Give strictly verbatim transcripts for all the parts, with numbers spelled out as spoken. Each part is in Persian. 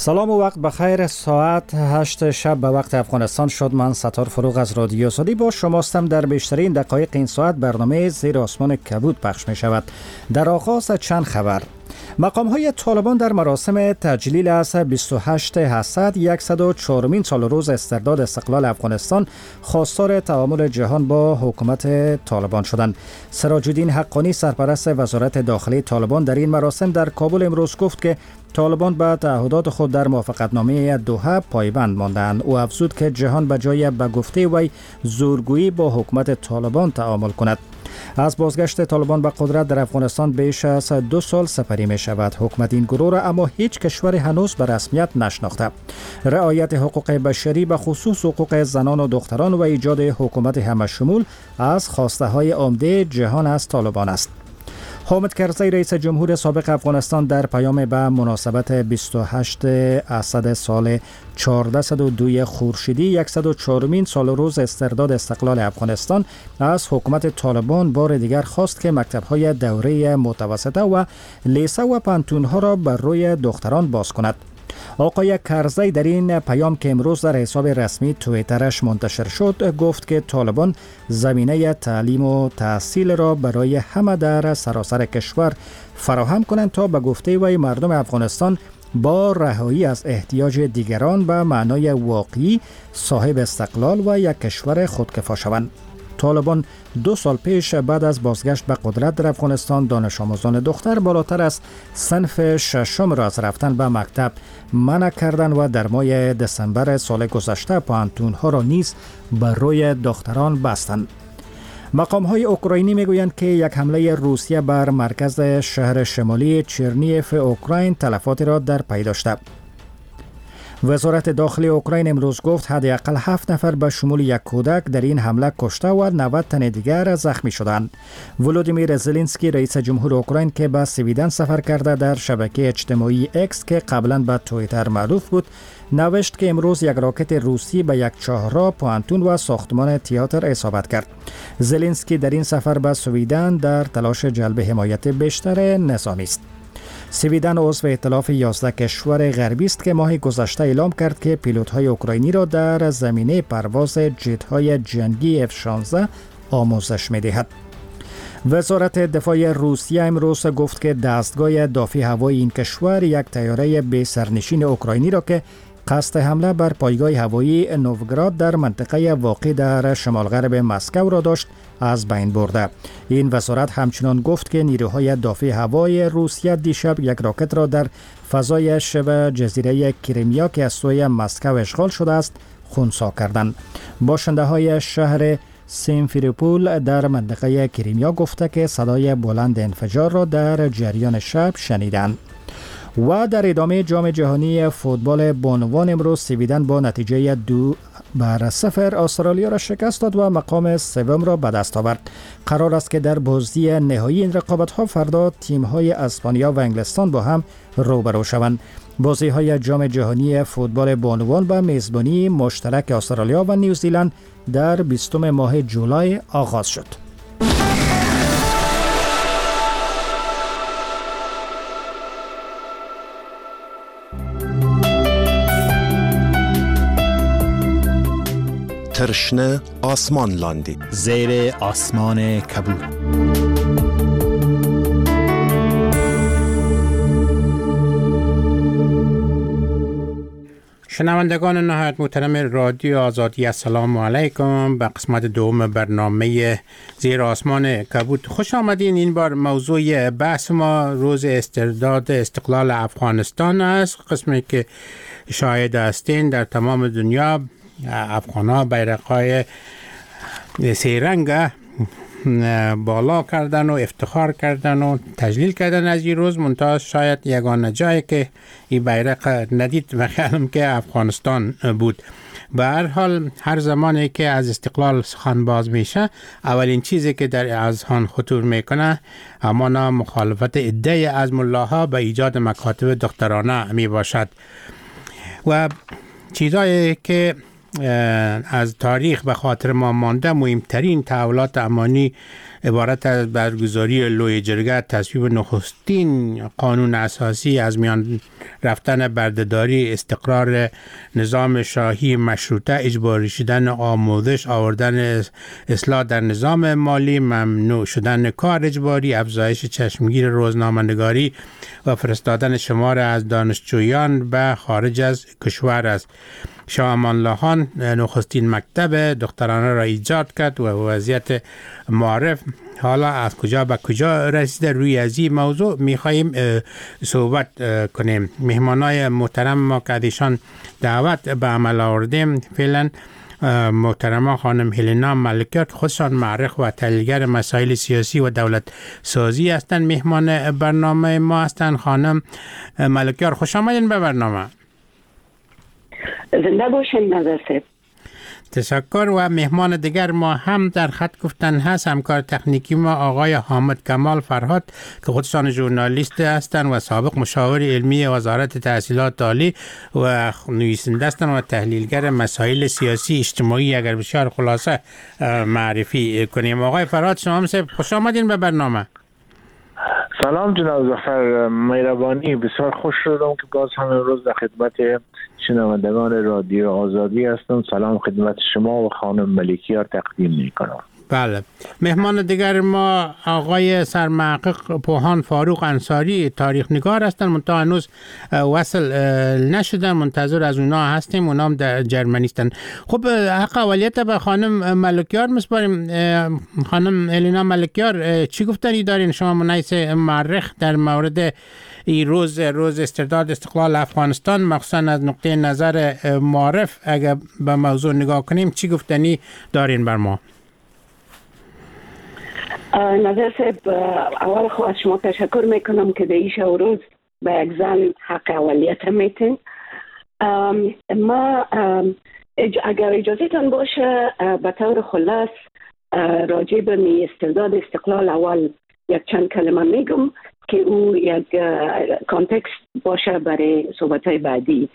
سلام و وقت بخیر. ساعت هشت شب به وقت افغانستان شد. من ستار فروغ از رادیو آزادی با شماستم. در بیشترین دقایق این ساعت برنامه زیر آسمان کبود پخش می شود. در آغاز چند خبر. مقام های طالبان در مراسم تجلیل از بیست و هشت حسد صد و چهارمین سال روز استرداد استقلال افغانستان خواستار تعامل جهان با حکومت طالبان شدند. سراج الدین حقانی سرپرست وزارت داخلی طالبان در این مراسم در کابل امروز گفت که طالبان به تعهدات خود در موافقتنامه دوحه پایبند ماندند. او افزود که جهان به جای به گفته وی زورگویی با حکومت طالبان تعامل کند. از بازگشت طالبان به قدرت در افغانستان بیش از دو سال سپری می شود. حکومت این گروه را اما هیچ کشور هنوز به رسمیت نشناخته. رعایت حقوق بشری به خصوص حقوق زنان و دختران و ایجاد حکومت همه‌شمول از خواسته های عمده جهان از طالبان است. حامد کرزی رئیس جمهور سابق افغانستان در پیام به مناسبت بیست و هشت اسد سال چهارصد و دو خورشیدی صد و چهارمین سال روز استرداد استقلال افغانستان از حکومت طالبان بار دیگر خواست که مکتب‌های دوره متوسطه و لیسه و پانتون‌ها را بر روی دختران باز کند. آقای کرزی در این پیام که امروز در حساب رسمی توییترش منتشر شد گفت که طالبان زمینه تعلیم و تحصیل را برای همه در سراسر کشور فراهم کنند تا به گفته وی مردم افغانستان با رهایی از احتیاج دیگران به معنای واقعی صاحب استقلال و یک کشور خودکفا شوند. طالبان دو سال پیش بعد از بازگشت به قدرت در افغانستان دانش آموزان دختر بالاتر از صنف ششم را از رفتن به مکتب منع کردند و در ماه دسامبر سال گذشته پانتون‌ها را نیز بر روی دختران بستند. مقام‌های اوکراینی میگویند که یک حمله روسیه بر مرکز شهر شمالی چرنیف اوکراین تلفاتی را در پی داشته. وزارت داخلی اوکراین امروز گفت حداقل هفت نفر به شمول یک کودک در این حمله کشته و نود تن دیگر زخمی شدند. ولودیمیر زلنسکی رئیس جمهور اوکراین که به سویدن سفر کرده در شبکه اجتماعی اکس که قبلا به توییتر معروف بود نوشت که امروز یک راکت روسی به یک چهارراه، پانتون و ساختمان تئاتر اصابت کرد. زلنسکی در این سفر به سویدن در تلاش جلب حمایت بیشتر نظامی است. سویدن عضو ائتلاف یازده کشور غربی است که ماه گذشته اعلام کرد که پیلوت‌های اوکراینی را در زمینه پرواز جت‌های جنگی اف شانزده آموزش می‌دهد. وزارت دفاع روسیه امروز گفت که دستگاه دافع هوایی این کشور یک طیاره بی سرنشین اوکراینی را که قصد حمله بر پایگاه هوایی نووگراد در منطقه واقع در شمال غرب مسکو را داشت از بین برده. این وزارت همچنان گفت که نیروهای دافع هوایی روسیه دیشب یک راکت را در فضای شبه جزیره کریمیا که از سوی مسکو اشغال شده است خنثی کردند. باشنده های شهر سیمفریپول در منطقه کریمیا گفته که صدای بلند انفجار را در جریان شب شنیدند. و در ادامه جام جهانی فوتبال بانوان امروز سویدن با نتیجه دو بر صفر استرالیا را شکست داد و مقام سوم را به دست آورد. قرار است که در بازی نهایی این رقابت‌ها فردا تیم‌های اسپانیا و انگلستان با هم روبرو شوند. بازی‌های جام جهانی فوتبال بانوان به میزبانی مشترک استرالیا و نیوزیلند در بیستم ماه جولای آغاز شد. ترشنه آسمان لاندی زیر آسمان کبود. شنوندگان نهایت محترم رادیو آزادی، السلام علیکم. به قسمت دوم برنامه زیر آسمان کبود خوش آمدین. این بار موضوع بحث ما روز استرداد استقلال افغانستان است. قسمی که شاهد هستین در تمام دنیا افغان‌ها بیرق‌های سه رنگ بالا کردن و افتخار کردن و تجلیل کردن از این روز. منتها شاید یگانه جایی که این بیرق ندید و خیالم که افغانستان بود. به هر حال هر زمانی که از استقلال سخن باز میشه اولین چیزی که در اذهان خطور میکنه همانا مخالفت عده از ملاها به ایجاد مکاتب دخترانه می باشد و چیزایی که از تاریخ به خاطر ما مانده. مهمترین تحولات امانی عبارت از برگزاری لوی جرگه تصویب نخستین قانون اساسی از میان رفتن بردهداری، استقرار نظام شاهی مشروطه، اجباری شدن آموزش، آوردن اصلاح در نظام مالی، ممنوع شدن کار اجباری، افزایش چشمگیر روزنامه‌نگاری و فرستادن شمار از دانشجویان به خارج از کشور است. شاه امان الله خان نخستین مکتب دخترانه را ایجاد کرد و وضعیت معارف حالا از کجا به کجا رسیده. روی از این موضوع میخواییم صحبت کنیم. مهمانای محترم ما که ایشان دعوت به عمل آوردیم فعلا محترمه خانم هلینا ملکیار که خودشان معرخ و تحلیلگر مسائل سیاسی و دولت سازی هستند مهمان برنامه ما هستند. خانم ملکیار خوش آمدین به برنامه. زنده باشین نظر صاحب. تشکر. و مهمان دیگر ما هم در خط گفتن هست، همکار تکنیکی ما آقای حامد کمال فرهاد که خودشان ژورنالیست هستند و سابق مشاور علمی وزارت تحصیلات عالی و نویسنده هستند و تحلیلگر مسائل سیاسی اجتماعی. اگر بسیار خلاصه معرفی کنیم. آقای فرهاد شما هم خوش آمدین به برنامه. سلام جناب ظفر، مهربانی. بسیار خوش شدم که باز هم امروز در خدمت شنوندگان رادیو آزادی هستم. سلام خدمت شما و خانم ملکیار تقدیم میکنم. بله. مهمان دیگر ما آقای سرمحقق پوهان فاروق انصاری تاریخ نگار هستند، منتها هنوز وصل نشدن، منتظر از اونا هستیم. اونا هم در جرمنی هستند. خب حق اولیت به خانم ملکیار مسپاریم. خانم هلینا ملکیار، چی گفتنی دارین شما منیس معرخ در مورد این روز روز استرداد استقلال افغانستان، مخصوصا از نقطه نظر معرف اگر به موضوع نگاه کنیم چی گفتنی دارین بر ما؟ نظر صاحب، اول خو از شما تشکر میکنم که دیش و روز به یک زن حق اولیت میتین. ما اگر اجازهتان باشه به طور خلاص راجع به می استرداد استقلال اول یک چند کلمه میگم که او یک کانتکست باشه برای صحبت‌های بعدی.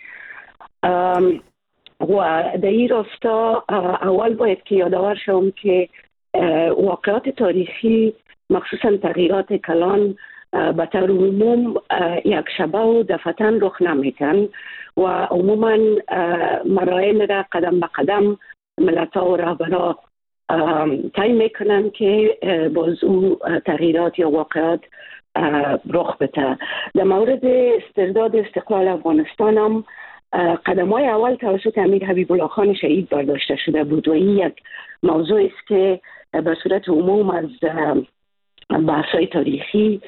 و در این راستا اول باید که یادآور شوم که واقعات تاریخی مخصوصا تغییرات کلان به طور عموم یک شبه و دفعتاً رخ نمیتن و عموما مراحل را قدم به قدم ملت‌ها و رهبران طی میکنن که باز او تغییرات یا واقعات رخ بده. در مورد استرداد استقلال افغانستان هم قدم‌های اول توسط امیر حبیب الله خان شهید برداشته شده بود و این یک موضوع است که به صورت عموم از بحث‌های تاریخی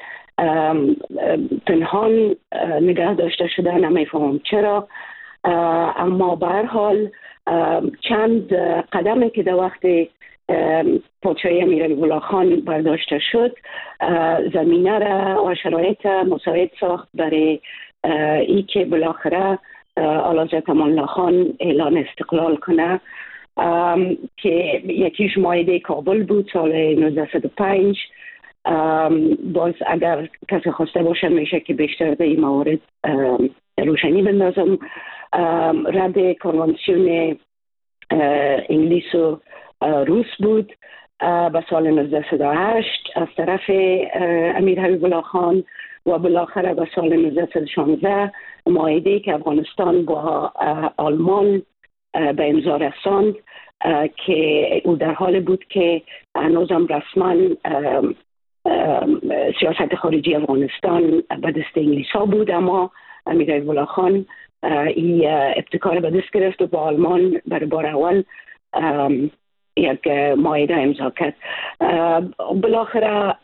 پنهان نگه داشته شده. نمیفهمم چرا، اما به هر حال چند قدمی که در وقت پادشاهی امیر حبیب الله خان برداشته شد زمینه را و شرایط مساعد ساخت برای ای که بالاخره اعلیحضرت امان الله خان اعلان استقلال کنه که یکیش مائده کابل بود سال نوزده صد و پنج. باز اگر کسی خواسته باشه میشه که بیشتر به این موارد روشنی بندازم. رد کنوانسیون انگلیس و روس بود به سال نوزده صد و هشت از طرف امیر حبیب الله خان و بالاخره به سال نوزده صد و شانزده مائده‌ای که افغانستان با آلمان به امضا رساند که او در حال بود که هنوزم رسما سیاست خارجی افغانستان به دست انگلیس‌ها بود، اما امیر حبیب الله خان این ابتکار به دست گرفت و با آلمان برای بار اول یک مائده امضا کرد. بالاخره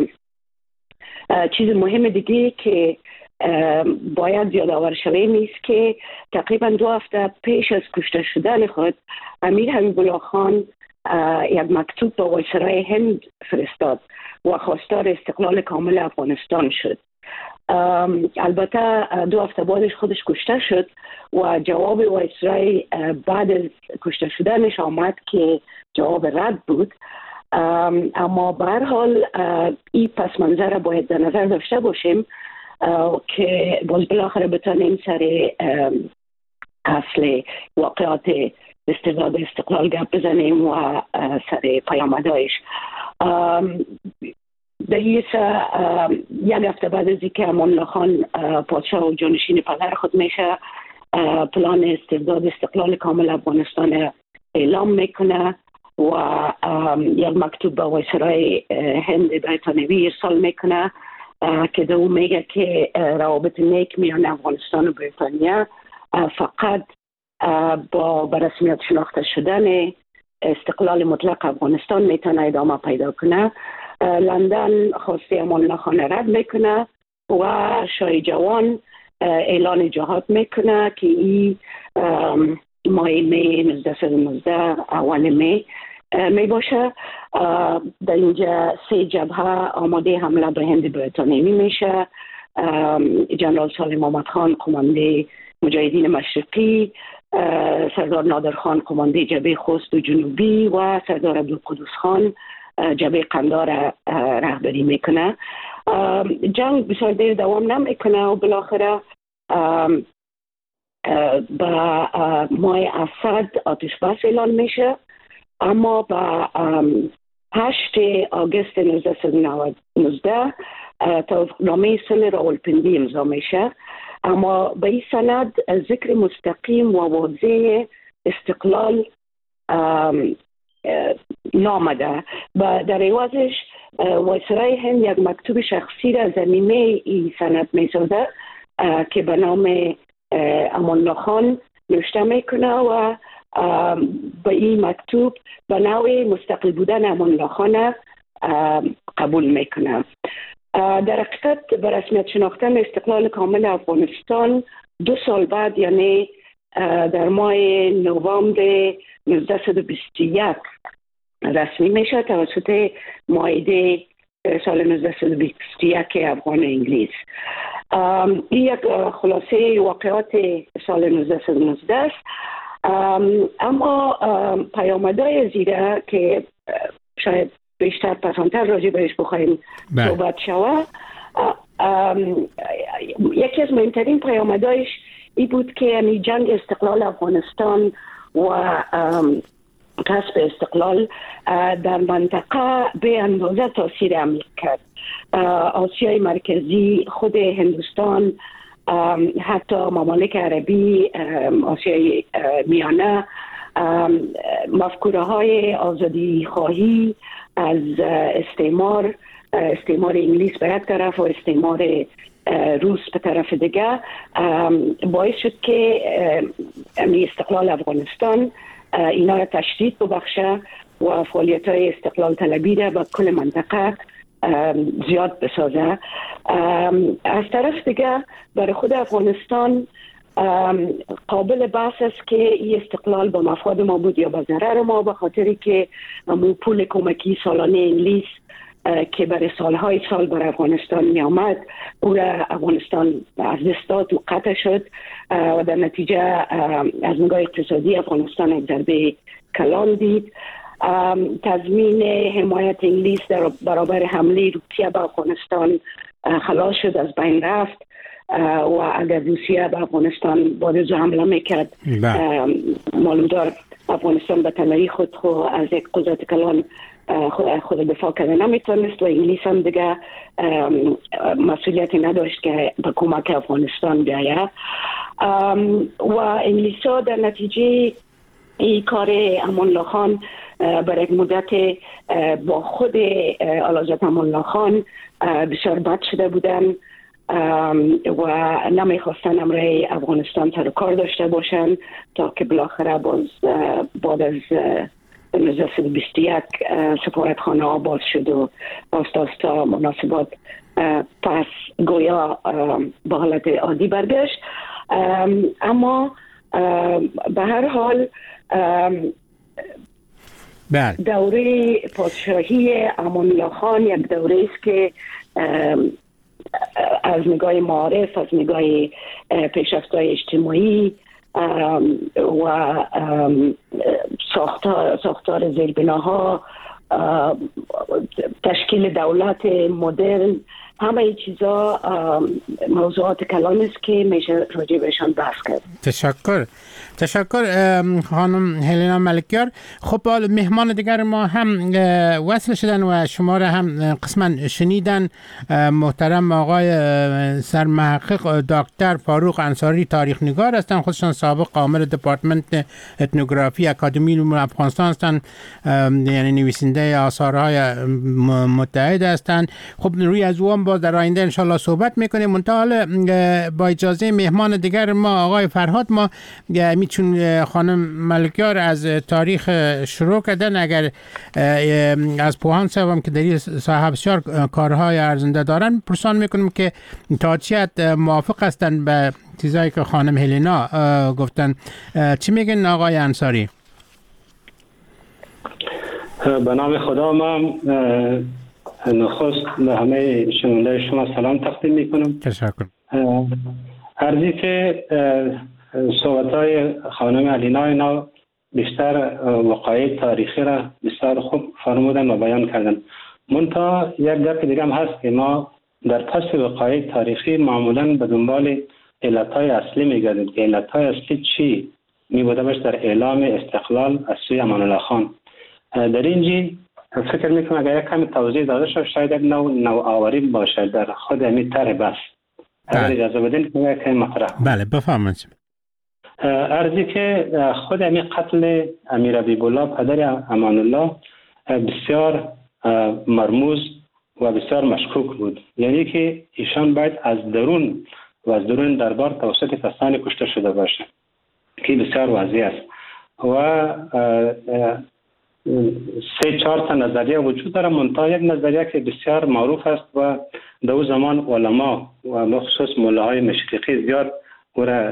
چیز مهم دیگه که باید یادآور شویم است که تقریبا دو هفته پیش از کشته شدن خود امیر حبیب الله خان یک مکتوب به وایسرای هند فرستاد و خواستار استقلال کامل افغانستان شد. البته دو هفته بعدش خودش کشته شد و جواب وایسرای بعد از کشته شدنش آمد که جواب رد بود. اما به هر حال این پس منظر را باید در نظر داشته باشیم که باز بالاخره بتانیم سر اصل واقعات استرداد استقلال گپ بزنیم و سر پیامدهایش. در یک هفته بعد از اینکه امان الله خان پادشاه و جانشین پدر خود میشه، پلان استرداد استقلال کامل افغانستان اعلام میکنه و یک مکتوب به وایسرای هند بریتانیایی ارسال میکنه که دو میگه که روابط نیک میان افغانستان و بریتانیا فقط با برسمیت شناخته شدن استقلال مطلق افغانستان میتونه ادامه پیدا کنه. لندن خواسته امان الله خان رد میکنه و شاه جوان اعلان جهاد میکنه که این ماه می نوزده صد و نوزده اول می می باشه. در اینجا سه جبهه آماده حمله به هند بریتانیایی میشه. جنرال سالم احمد خان قمانده مجاهدین مشرقی، سردار نادر خان قمانده جبهه خوست و جنوبی و سردار عبدالقدوس خان جبهه قندهار رهبری میکنه. جنگ بسیار دیر دوام نمیکنه و بالاخره با ماه اسد آتش بس اعلان میشه، اما با هشت آگوست نوزده صد و نوزده توافقنامه صلح راولپندی امضا میشه، اما به این سند ذکر مستقیم و واضح استقلال نامده. و در عوضش وایسرای هند یک مکتوب شخصی را ضمیمه این سند میسازه که به نام امان الله خان نوشته میکنه و به این مکتوب به نوع مستقل بودن امان الله خان قبول میکنه. در حقیقت به رسمیت شناختن استقلال کامل افغانستان دو سال بعد، یعنی در ماه نوامبر نوزده صد و بیست و یک رسمی میشه توسط معاهده سال نوزده صد و بیست و یک افغان انگلیس. این یک خلاصه واقعات سال نوزده صد و نوزده است، اما پیامدهای زیره که شاید بیشتر پسانتر راجع بهش بخواهیم صحبت شود، یکی از مهمترین پیامدهایش این بود که یعنی جنگ استقلال افغانستان و کسب استقلال در منطقه به اندازه تاثیر عمیق کرد. آسیای مرکزی، خود هندوستان، حتی ممالک عربی، آسیای میانه، مفکوره های آزادی خواهی از استعمار، استعمار انگلیس به یک طرف و استعمار روس به طرف دیگه، باعث شد که استقلال افغانستان اینا را تشدید ببخشه و فعالیت های استقلال طلبی را به کل منطقه زیاد بسازه. از طرف دیگه برای خود افغانستان قابل بحث است که این استقلال به مفاد ما بود یا به ضرر ما، به خاطری که مو پول کمکی سالانه انگلیس که برای سالهای سال بر افغانستان می آمد او را افغانستان از دست داد و قطع شد و در نتیجه از نگاه اقتصادی افغانستان یک ضربه کلان دید. تضمین حمایت انگلیس در برابر حمله روسیه به افغانستان خلاص شد، از بین رفت و اگر روسیه به افغانستان بارز حمله میکرد معلوم دار افغانستان به تنهایی خود خو از یک قدرت کلان خود, خود دفاع کرده نمیتونست و انگلیس هم دیگه مسئولیتی نداشت که به کمک افغانستان بیاید و انگلیس ها در نتیجه این کار امان الله خان برای یک مدت با خود اعلیحضرت امان الله خان بسیار بد شده بودن و نمیخواستن امرای افغانستان سر کار داشته باشن تا که بالاخره باز بعد از نوزده صد و بیست و یک سفارتخانه ها باز شد و آستا مناسبات پس گویا به حالت عادی برگشت. اما به هر حال دوره پادشاهی امان الله خان یک دوره است که از نگاه معارف، از نگاه پیشرفت‌های اجتماعی و ساختار ساختار زیربناها، تشکیل دولت مدرن همه این چیزا موضوعات کلان است که میشه راجع بهشان بحث کرد. تشکر تشکر خانم هلینا ملکیار. خب مهمان دیگر ما هم وصل شدن و شما را هم قسما شنیدن. محترم آقای سرمحقق دکتر فاروق انصاری تاریخ نگار هستند، خودشان سابق آمر دپارتمنت اتنوگرافی اکادمی علوم افغانستان هستند، یعنی نویسنده آثارهای متعدد هستند. خب روی از اون باز در آینده انشالله صحبت میکنیم. منتها با اجازه مهمان دیگر ما آقای فرهاد، ما میتون خانم ملکیار از تاریخ شروع کردن، اگر از پوهان صاحبم که در این صاحب بسیار کارهای ارزنده دارن پرسان میکنیم که تا چی حد موافق هستن به چیزایی که خانم هلینا گفتن. چی میگن آقای انصاری؟ به نام خدا، من نخست به همه شنونده شما سلام تقدیم میکنم. تشکر. عرضی که صحبت‌های خانم هلینا اینا بیشتر وقایع تاریخی را بسیار خوب فرمودن و بیان کردن. منتها یک گپ دیگه هم هست که ما در پس وقایع تاریخی معمولاً به دنبال علتهای اصلی میگردیم که علتهای اصلی چی میبوده باشه در اعلام استقلال از سوی امان الله خان. در اینجی فکر میکنم اگر یک کمی توضیح داده شد شاید یک نوع نوآوری باشه در خود همین طرح بس. اگر اجازه بدین که یک کمی مطرح. بله بفرمایید. عرضی که خود همین قتل امیر حبیب الله پدر امان الله بسیار مرموز و بسیار مشکوک بود، یعنی که ایشان باید از درون و از درون دربار توسط کسانی کشته شده باشه که بسیار واضح است. و سه چهار تا نظریه وجود داره، منتها یک نظریه که بسیار معروف است و در اون زمان علما و مخصوص مولاهای مشرقی زیاد او را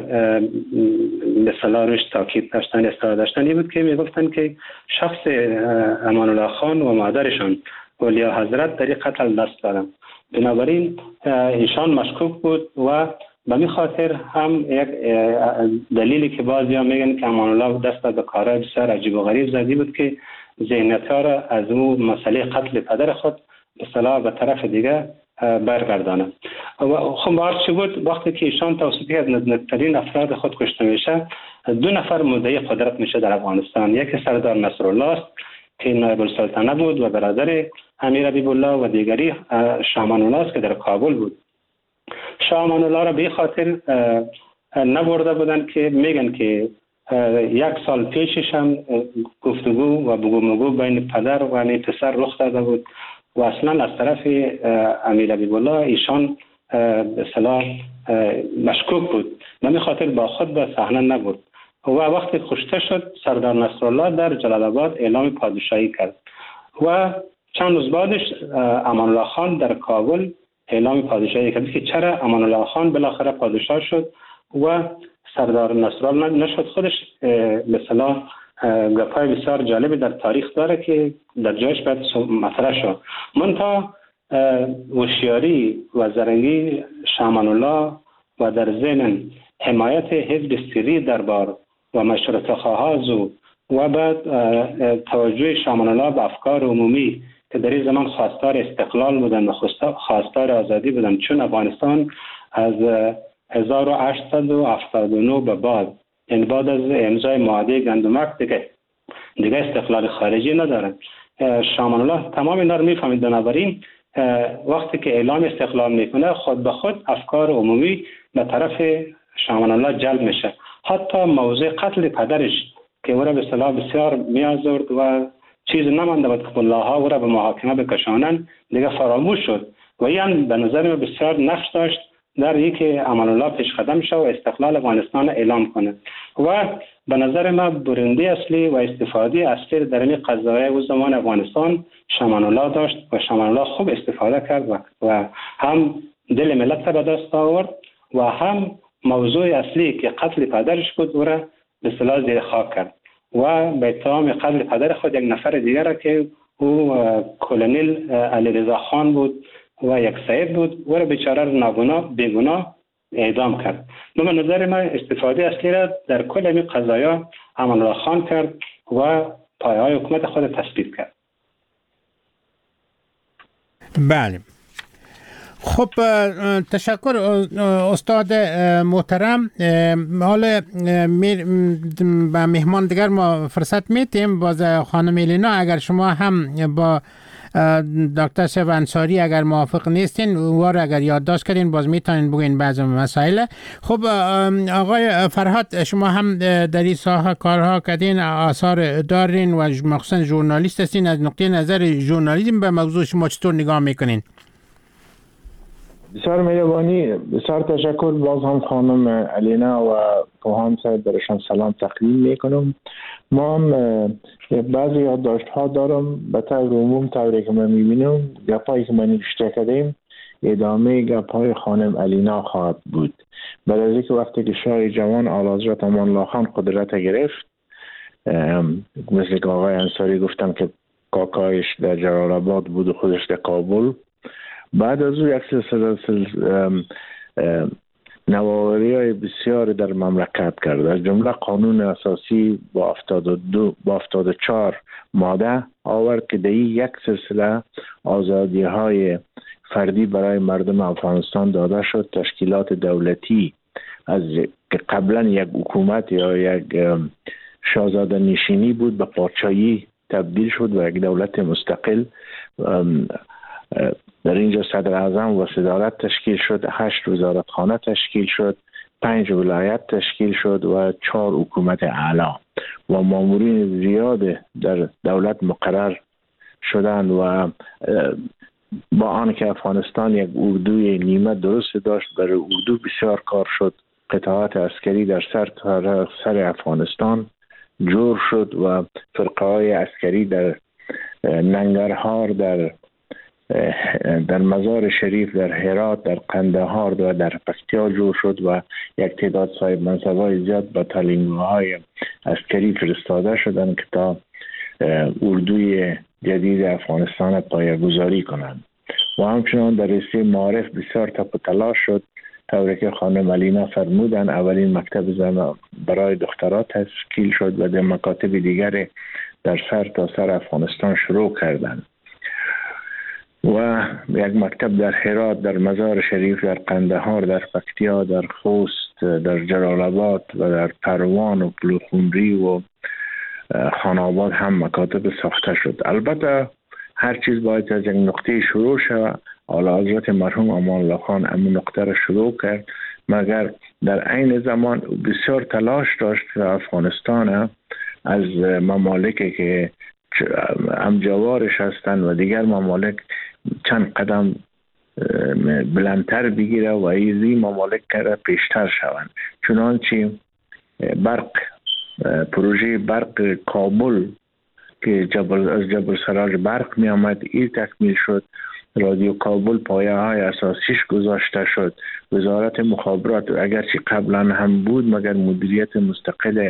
به صلاح روش تاکید داشتن استفاده داشتن، این بود که میگفتن که شخص امان الله خان و مادرشان اولیا حضرت در این قتل دست دارن. بنابراین ایشان مشکوک بود و به می خاطر هم یک دلیلی که بعضی ها میگن که امان الله دست به کارهای بسیار عجیب و غریب زدی بود که ذهنیت ها را از اون مسئله قتل پدر خود به صلاح به طرف دیگه برگردانه. خب هرچی بود وقتی که ایشان توسط از نزدیکترین افراد خود کشته میشه، دو نفر مدعی قدرت میشه در افغانستان. یکی سردار نصرالله است که نایب السلطنه بود و برادر امیر حبیب الله، و دیگری شاه امان الله است که در کابل بود. شاه امان الله را به خاطر نبرده بودن که میگن که یک سال پیشش هم گفتگو و بگو مگو بین پدر و این پسر رخ داده بود و اصلا از طرف امیر حبیب الله ایشان به اصطلاح مشکوک بود، به این خاطر با خود به صحنه نبود. و وقتی کشته شد سردار نصرالله در جلال آباد اعلام پادشاهی کرد و چند روز بعدش امان الله خان در کابل اعلام پادشاهی کرد که چرا امان الله خان بالاخره پادشاه شد و سردار نصرالله نشد. خودش به اصطلاح گپای بسیار جالبی در تاریخ داره که در جایش باید مطرح شد. منتها هوشیاری و زرنگی شاه امان الله و در ضمن حمایت حزب سری دربار و مشروطه خواهاز و بعد توجه شاه امان الله به افکار عمومی که در این زمان خواستار استقلال بودن و خواستار آزادی بودن، چون افغانستان از هزار و هشتصد و هفتاد و نه به بعد، یعنی بعد از امضای معاهده گندمک دیگه دیگه استقلال خارجی ندارن. شاه امان الله تمام اینا رو میفهمید. بنابراین وقتی که اعلام استقلال میکنه خود به خود افکار عمومی به طرف شاه امان الله جلب میشه. حتی موضوع قتل پدرش که او را به اصطلاح بسیار میازرد و چیز نمانده بود که ملاها او را به محاکمه بکشانند دیگه فراموش شد و این به نظر من بسیار نقش داشت در اینکه امان الله پیش قدم شد و استقلال افغانستان اعلام کنه. و به نظر من برنده اصلی و استفاده اصلی در این قضایای او زمان افغانستان شاه امان الله داشت و شاه امان الله خوب استفاده کرد و, و هم دل ملت به دست آورد و هم موضوع اصلی که قتل پدرش بود او را به اصطلاح زیر خاک کرد و به اتهام قتل پدر خود یک نفر دیگر را که او کلونل علیرضا خان بود و یک سید بود او را بیچاره را ناگناه بیگناه اعدام کرد. به نظر من استفاده اصلی را در کل این قضایا امان الله خان کرد و پایه‌های حکومت خود تثبیت کرد. بله. خب تشکر استاد محترم. حالا به مهمان دیگر ما فرصت میتیم. باز خانم الینا اگر شما هم با دکتر شب انصاری اگر موافق نیستین وار اگر یادداشت کردین باز میتونین بگین بعضی مسائل. خب آقای فرهاد شما هم در این ساحه کارها کردین، آثار دارین و مخصوصا ژورنالیست هستین. از نقطه نظر ژورنالیسم به موضوع شما چطور نگاه میکنین؟ بسیار مهربانی، بسیار تشکر. باز هم خانم الینا و پوهان صاحب برشان سلام تقدیم میکنم. ما هم بعضی یادداشت ها دارم به طور عموم طوری که من میبینم گپایی که من نوشته کردیم ادامه گپای خانم الینا خواهد بود. بعد از اینکه وقتی که شاه جوان اعلیحضرت امان الله خان قدرت گرفت، مثل که آقای انصاری گفتم که کاکایش در جلال آباد بود و خودش در کابل، بعد از او یک سلسله نوآوری های بسیار در مملکت کرد. از جمله قانون اساسی با هفتاد و دو با هفتاد و چهار ماده آورد که در یک سلسله آزادی های فردی برای مردم افغانستان داده شد. تشکیلات دولتی از که قبلا یک حکومت یا یک شاهزاده نشینی بود به پادشاهی تبدیل شد و یک دولت مستقل. در اینجا صدر اعظم و صدارت تشکیل شد، هشت وزارتخانه تشکیل شد، پنج ولایت تشکیل شد و چهار حکومت اعلی و مامورین زیاد در دولت مقرر شدند و با آنکه افغانستان یک اردوی نیمه درست داشت، برای اردو بسیار کار شد. قطعات عسکری در سر سر افغانستان جور شد و فرقه های عسکری در ننگرهار، در در مزار شریف، در هرات، در قندهار و در پکتیا جور شد و یک تعداد صاحب منصبای زیاد به تعلیمگاه‌های عسکری فرستاده شدند که تا اردوی جدید افغانستان پایه‌گذاری کنند. و همچنان در رشته معارف بسیار تپ و تلاش شد. طوری که خانم الینا فرمودن اولین مکتب زن برای دخترات تشکیل شد و در مکاتب دیگر در سر تا سر افغانستان شروع کردند و یک مکتب در هرات، در مزار شریف، در قندهار، در پکتیا، در خوست، در جلال آباد و در پروان و پلخمری و خاناباد هم مکاتب ساخته شد. البته هر چیز باید از یک نقطه شروع شود. اعلیحضرت مرحوم امان الله خان همین نقطه را شروع کرد، مگر در عین زمان بسیار تلاش داشت که افغانستان از ممالکی که هم جوارش هستند و دیگر ممالک چند قدم بلندتر بگیره و ایزی ممالک کرده پیشتر شوند. چنانچه برق پروژه برق کابل که جبل از جبل سراج برق می آمد این تکمیل شد. رادیو کابل پایه های اساسیش گذاشته شد. وزارت مخابرات اگرچه قبلا هم بود مگر مدیریت مستقل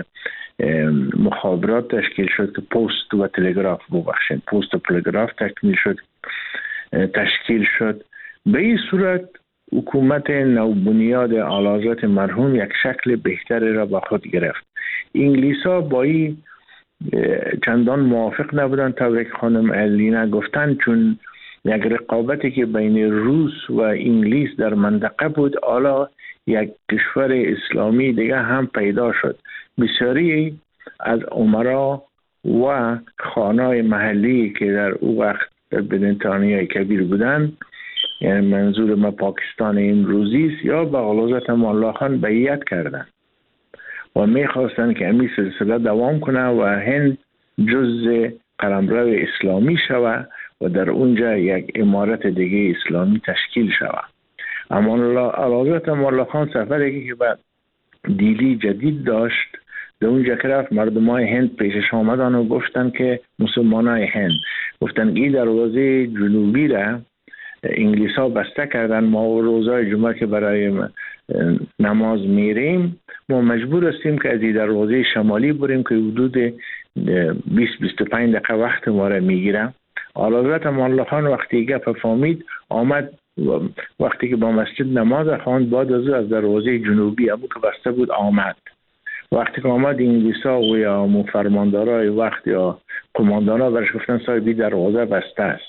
مخابرات تشکیل شد که پست و تلگراف ببخشید پست و تلگراف تکمیل شد تشکیل شد. به این صورت حکومت نوبنیاد اعلیحضرت مرحوم یک شکل بهتری را به خود گرفت. انگلیس ها با این چندان موافق نبودند طوری که خانم الینا گفتن، چون یک رقابتی که بین روس و انگلیس در منطقه بود حالا یک کشور اسلامی دیگه هم پیدا شد. بسیاری از امرا و خانای محلی که در او وقت در بریتانیای کبیر بودند، یعنی منظور ما پاکستان امروزی است، یا به اعلیحضرت امان الله خان بیعت کردند و میخواستند که این سلسله دوام کنه و هند جزء قلمرو اسلامی شود و در اونجا یک امارت دیگه اسلامی تشکیل شود. امان الله اعلیحضرت امان الله خان سفری که بعد دیلی جدید داشت، در اونجا که رفت مردمای هند پیشش آمدن و گفتن که مسلمانای هند گفتن این دروازه جنوبی را انگلیس ها بسته کردن، ما روزای جمعه که برای نماز میریم ما مجبور هستیم که از این دروازه شمالی بریم که حدود بیست بیست و پنج دقیقه وقت ما را میگیره. اعلیحضرت امان الله خان وقتی گپ فهمید آمد، وقتی که با مسجد نماز خواند بعد از از دروازه جنوبی ابو که بسته بود آمد. وقتی که آمد انگلیسا و یا فرماندارای وقت یا قماندانا برش گفتن صاحبی دروازه بسته است.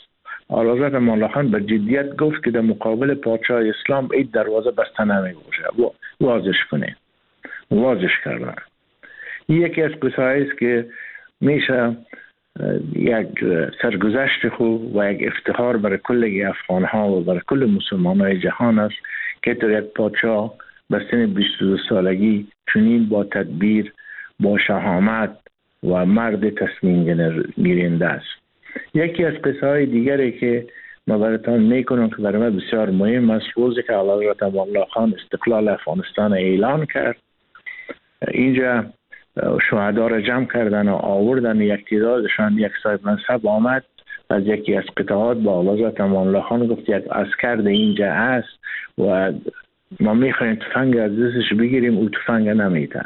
اعلیحضرت امان الله خان به جدیت گفت که در مقابل پادشاه اسلام این دروازه بسته نمیگوشه، وازش کنه. وازش کردن. یکی از قصه‌ای است که میشه یک سرگذشت خوب و یک افتخار برای کل افغان ها و برای کل مسلمان های جهان است که در یک پادشاه به سن بیست و دو سالگی چنین با تدبیر، با شهامت و مرد تصمیم گیرنده است. یکی از قصه های دیگری که ما براتان میکنم که برای من بسیار مهم است، روزی که اعلیحضرت امان الله خان استقلال افغانستان اعلان کرد، اینجا شهدا را جمع کردن و آوردن، یک تعدادشان یک صاحب منصب آمد از یکی از قطعات با اعلیحضرت امان الله خان گفت یک عسکر اینجا است و ما میخوایم تفنگ از دستش بگیریم، او تفنگ نمیده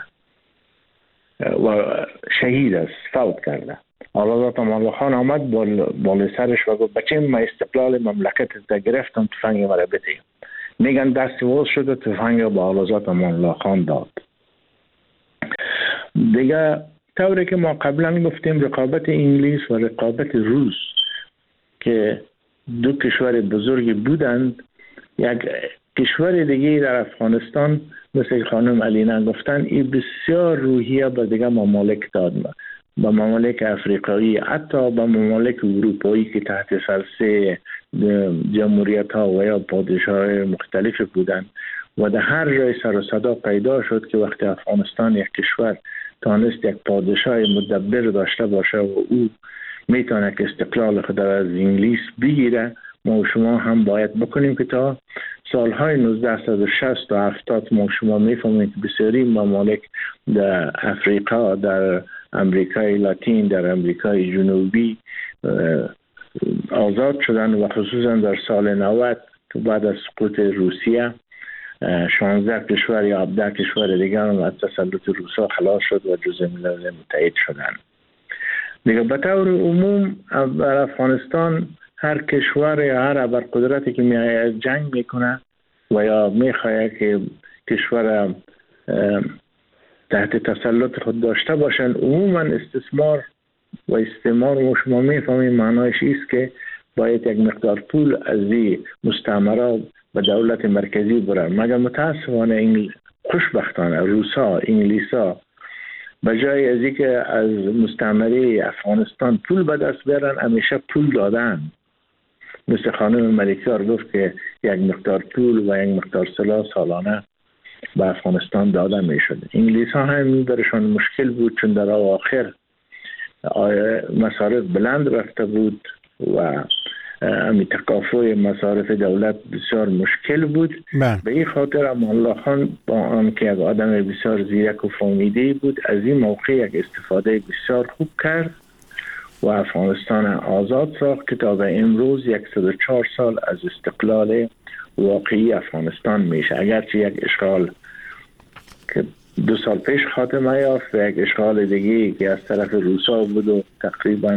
و شهید است، فوت کرده. اعلیحضرت امان الله خان آمد بالا سرش و گفت بچه ما استقلال مملکت را گرفتم، تفنگ مرا بده. میگن دست واز شد، تفنگ با اعلیحضرت امان الله خان داد. دیگه طوری که ما قبلا گفتیم رقابت انگلیس و رقابت روس که دو کشور بزرگ بودند، یک کشور دیگه در افغانستان مثل خانم علینا گفتن این بسیار روحیه به دیگه ممالک داد، به ممالک افریقایی، حتی به ممالک اروپایی که تحت سلسله جمهوریت ها و یا پادشاه مختلف بودند و در هر جای سر و صدا پیدا شد که وقتی افغانستان یک کشور تانست یک پادشاه مدبر داشته باشه و او میتونه که استقلال خود از انگلیس بگیره، ما و شما هم باید بکنیم که تا سالهای نوزده صد و شصت و هفتاد ما و شما میفهمیم که بسیاری ممالک در افریقا، در امریکای لاتین، در امریکای جنوبی آزاد شدن و خصوصا در سال نود که بعد از سقوط روسیه شانزده کشور یا هفده کشور دیگر هم از تسلط روسا خلاص شد و جزء ملل متحد شدند. دیگه به طور عموم در افغانستان هر کشور یا هر ابرقدرتی که میآید جنگ میکنه و یا میخواد که کشور تحت تسلط خود داشته باشند، عموما استثمار و استعمار و شما میفهمید معنایش است که باید یک مقدار پول از این مستعمره به دولت مرکزی برن. مگر متاسفانه این خوشبختانه روسا، انگلیسا به جای از اینکه از مستعمره افغانستان پول به دست بیارن همیشه پول دادن. مثل خانم ملکیار گفت که یک مقدار پول و یک مقدار سلاح سالانه به افغانستان داده می شده. انگلیس ها هم برشان مشکل بود چون در آخر مصارف بلند رفته بود و امی تکافوی مصارف دولت بسیار مشکل بود. بله. به این خاطر امان الله خان با آن که یک آدم بسیار زیرک و فهمیده بود از این موقع یک استفاده بسیار خوب کرد و افغانستان آزاد ساخت که تا به امروز صد و چهار سال از استقلال واقعی افغانستان میشه. اگرچه یک اشغال که دو سال پیش خاتمه یافت و یک اشغال دیگه که از طرف روسا بود و تقریبا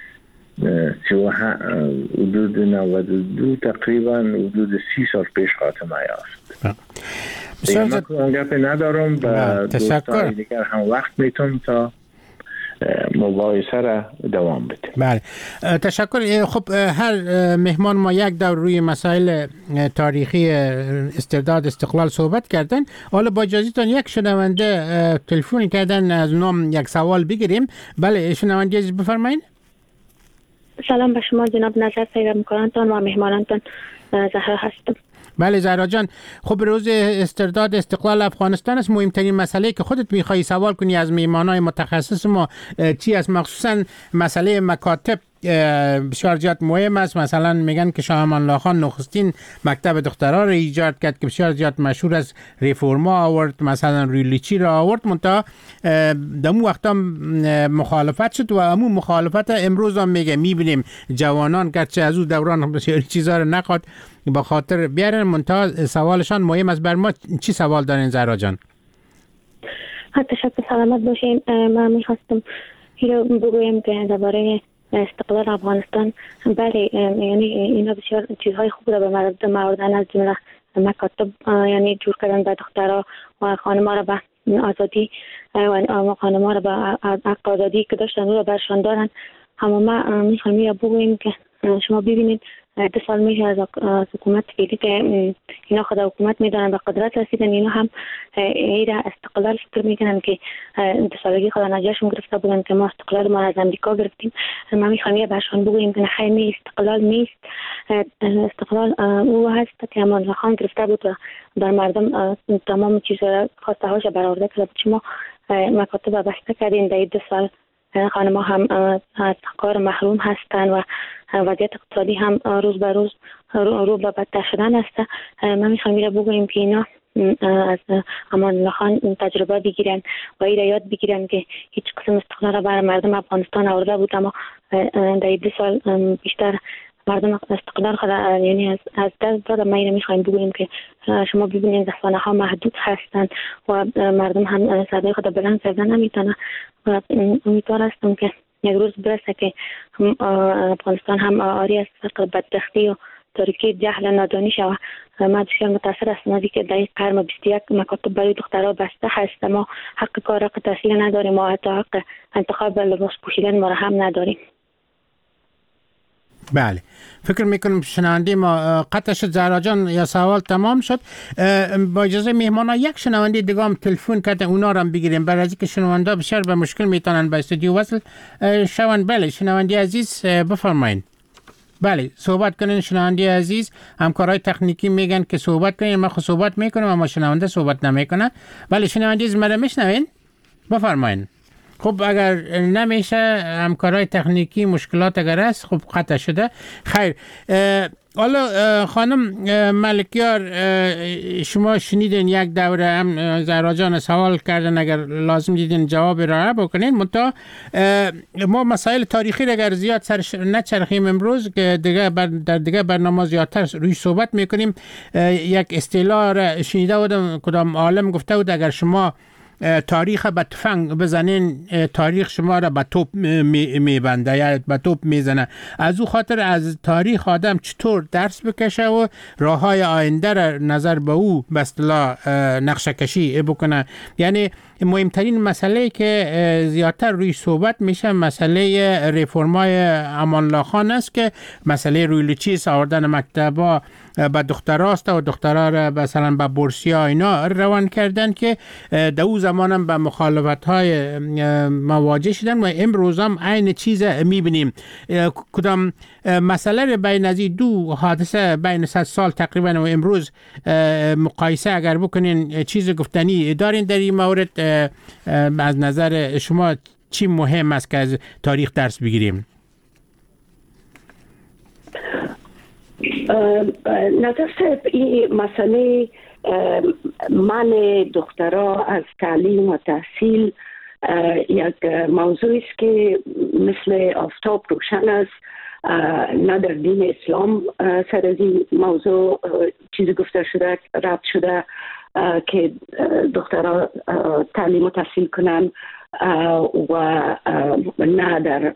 حدود نود و دو تقریبا حدود سی سال پیش خاتمه یافت. دیگه من اون گپ ندارم و دوستان دیگر هم وقت میتونم تا مباحثه را دوام بده. بله تشکر. خب هر مهمان ما یک دور روی مسائل تاریخی استرداد استقلال صحبت کردن. حالا با اجازهتون یک شنونده تلفن کردن، از نام یک سوال بگیریم. بله شنونده عزیز بفرمایید. سلام به شما جناب نظر پیغام کنانتان و مهمانانتان، زهرا هستم. بله زهرا جان، خب روز استرداد استقلال افغانستان است. مهمترین مسئله که خودت میخوایی سوال کنی از میهمانای متخصص ما چی است؟ مخصوصا مسئله مکاتب بسیار زیاد مهم است. مثلا میگن که شاه امان الله خان نخستین مکتب دخترها را ایجاد کرد که بسیار زیاد مشهور از ریفورما آورد، مثلا ریلیچی را آورد، منتها دمو وقتا مخالفت شد و همون مخالفت امروز هم میگه میبینیم جوانان گرچه از اون دوران بسیاری چیزا رو نخواد با خاطر بیارن، منتها سوالشان مهم است. بر ما چی سوال دارین زهرا جان؟ تشکر، سلامت باشین. من میخواستم اینو بگویم که درباره استقلال افغانستان، بله یعنی اینا بسیار چیزهای خوب را به مرد مردن از جمله مکاتب یعنی جور کردن به دخترها و خانم‌ها را به آزادی و خانم‌ها را به حق آزادی که داشتن او را برشان دارن. اما ما میخوایم یا بگویم که شما ببینید دو سال میشه از حکومت فعلی که اینا خود حکومت میدونن به قدرت رسیدن، اینا هم ایره استقلال فکر میکنن که دو سالگی خود نجاشون گرفته بودن که ما استقلال ما از امریکا گرفتیم. ما میخوایم یه برشان بگوییم که خیر نیست، استقلال نیست. استقلال او هست که امان الله خان گرفته بود و در مردم تمام چیزها خواسته هاش برآورده کرد. شما مکاتب بسته کردین در دو سال، خانم‌ها هم از کار محروم هستند و وضعیت اقتصادی هم روز به روز رو به بدتر شدن است. ما میخوایم ایره بگوییم که اینا از امان الله خان تجربه بگیرن و ایره یاد بگیرن که هیچ قسم استقلال بر مردم افغانستان آورده بود، اما در دو سال بیشتر مردم استقلال خود یعنی از از دست داد. ما اینو میخوایم بگوییم که شما ببینید رسانه ها محدود هستند و مردم هم صدای خود بلند کردن نمیتونه و امیدوار هستم که یک روز برسه که افغانستان هم آری از فقر، بدبختی و تاریکی، جهل، نادانی شود. ما بسیار متاسف هستم از اینکه در این قرن بیست و یک مکاتب برای دخترها بسته هست، ما حق کار، حق تحصیل نداریم و حتی حق انتخاب لباس پوشیدن ما را هم نداریم. بله، فکر میکنم شنونده ما قطع شد. زهرا جان یا سوال تمام شد؟ با اجازه مهمان ها یک شنونده دیگه هم تلفن کرده، اونا رو هم بگیریم برای اینکه شنونده بسیار به مشکل میتونن به استودیو وصل شون. بله شنونده عزیز بفرمایید. بله صحبت کنین شنونده عزیز. همکارای تکنیکی میگن که صحبت کنین، ما خود صحبت میکنم اما شنونده صحبت نمیکنه. بله شنونده عزیز مرا میشنوین؟ بفرمایید. خب اگر نمیشه همکارای تکنیکی مشکلات اگر است خب قطع شده. خیر، حالا خانم ملکیار شما شنیدین یک دوره هم زهرا جان سوال کردن، اگر لازم دیدین جواب را بکنین. منتها ما مسائل تاریخی را اگر زیاد سرش نچرخیم امروز که دیگه بر در دیگه برنامه زیادتر روی صحبت میکنیم. یک اصطلاح را شنیده بودم کدام عالم گفته بود اگر شما تاریخ به تفنگ بزنین تاریخ شما را به توپ میبنده یا به توپ میزنه. از او خاطر از تاریخ آدم چطور درس بکشه و راه های آینده را نظر به او به اصطلاح نقشه کشی بکنه. یعنی مهمترین مسئله که زیادتر روی صحبت میشه مسئله ریفرمای امان الله خان است که مسئله رویلچیس آوردن مکتبا به دختراست و دخترها را مثلا به بورسیا اینا روان کردن که در اون زمان هم به مخالفت های مواجه شدن و امروز هم عین چیز میبینیم. کدام مسئله را بین از دو حادثه بین صد سال تقریبا و امروز مقایسه اگر بکنین چیز گفتنی دارین در این مورد؟ از نظر شما چی مهم است که از تاریخ درس بگیریم؟ نظر صاحب این مسئله من دخترها از تعلیم و تحصیل یک موضوعی است که مثل آفتاب روشن است. نه در دین اسلام سر از این موضوع چیزی گفته شده رد شده که دخترها تعلیم و تحصیل کنن و نه در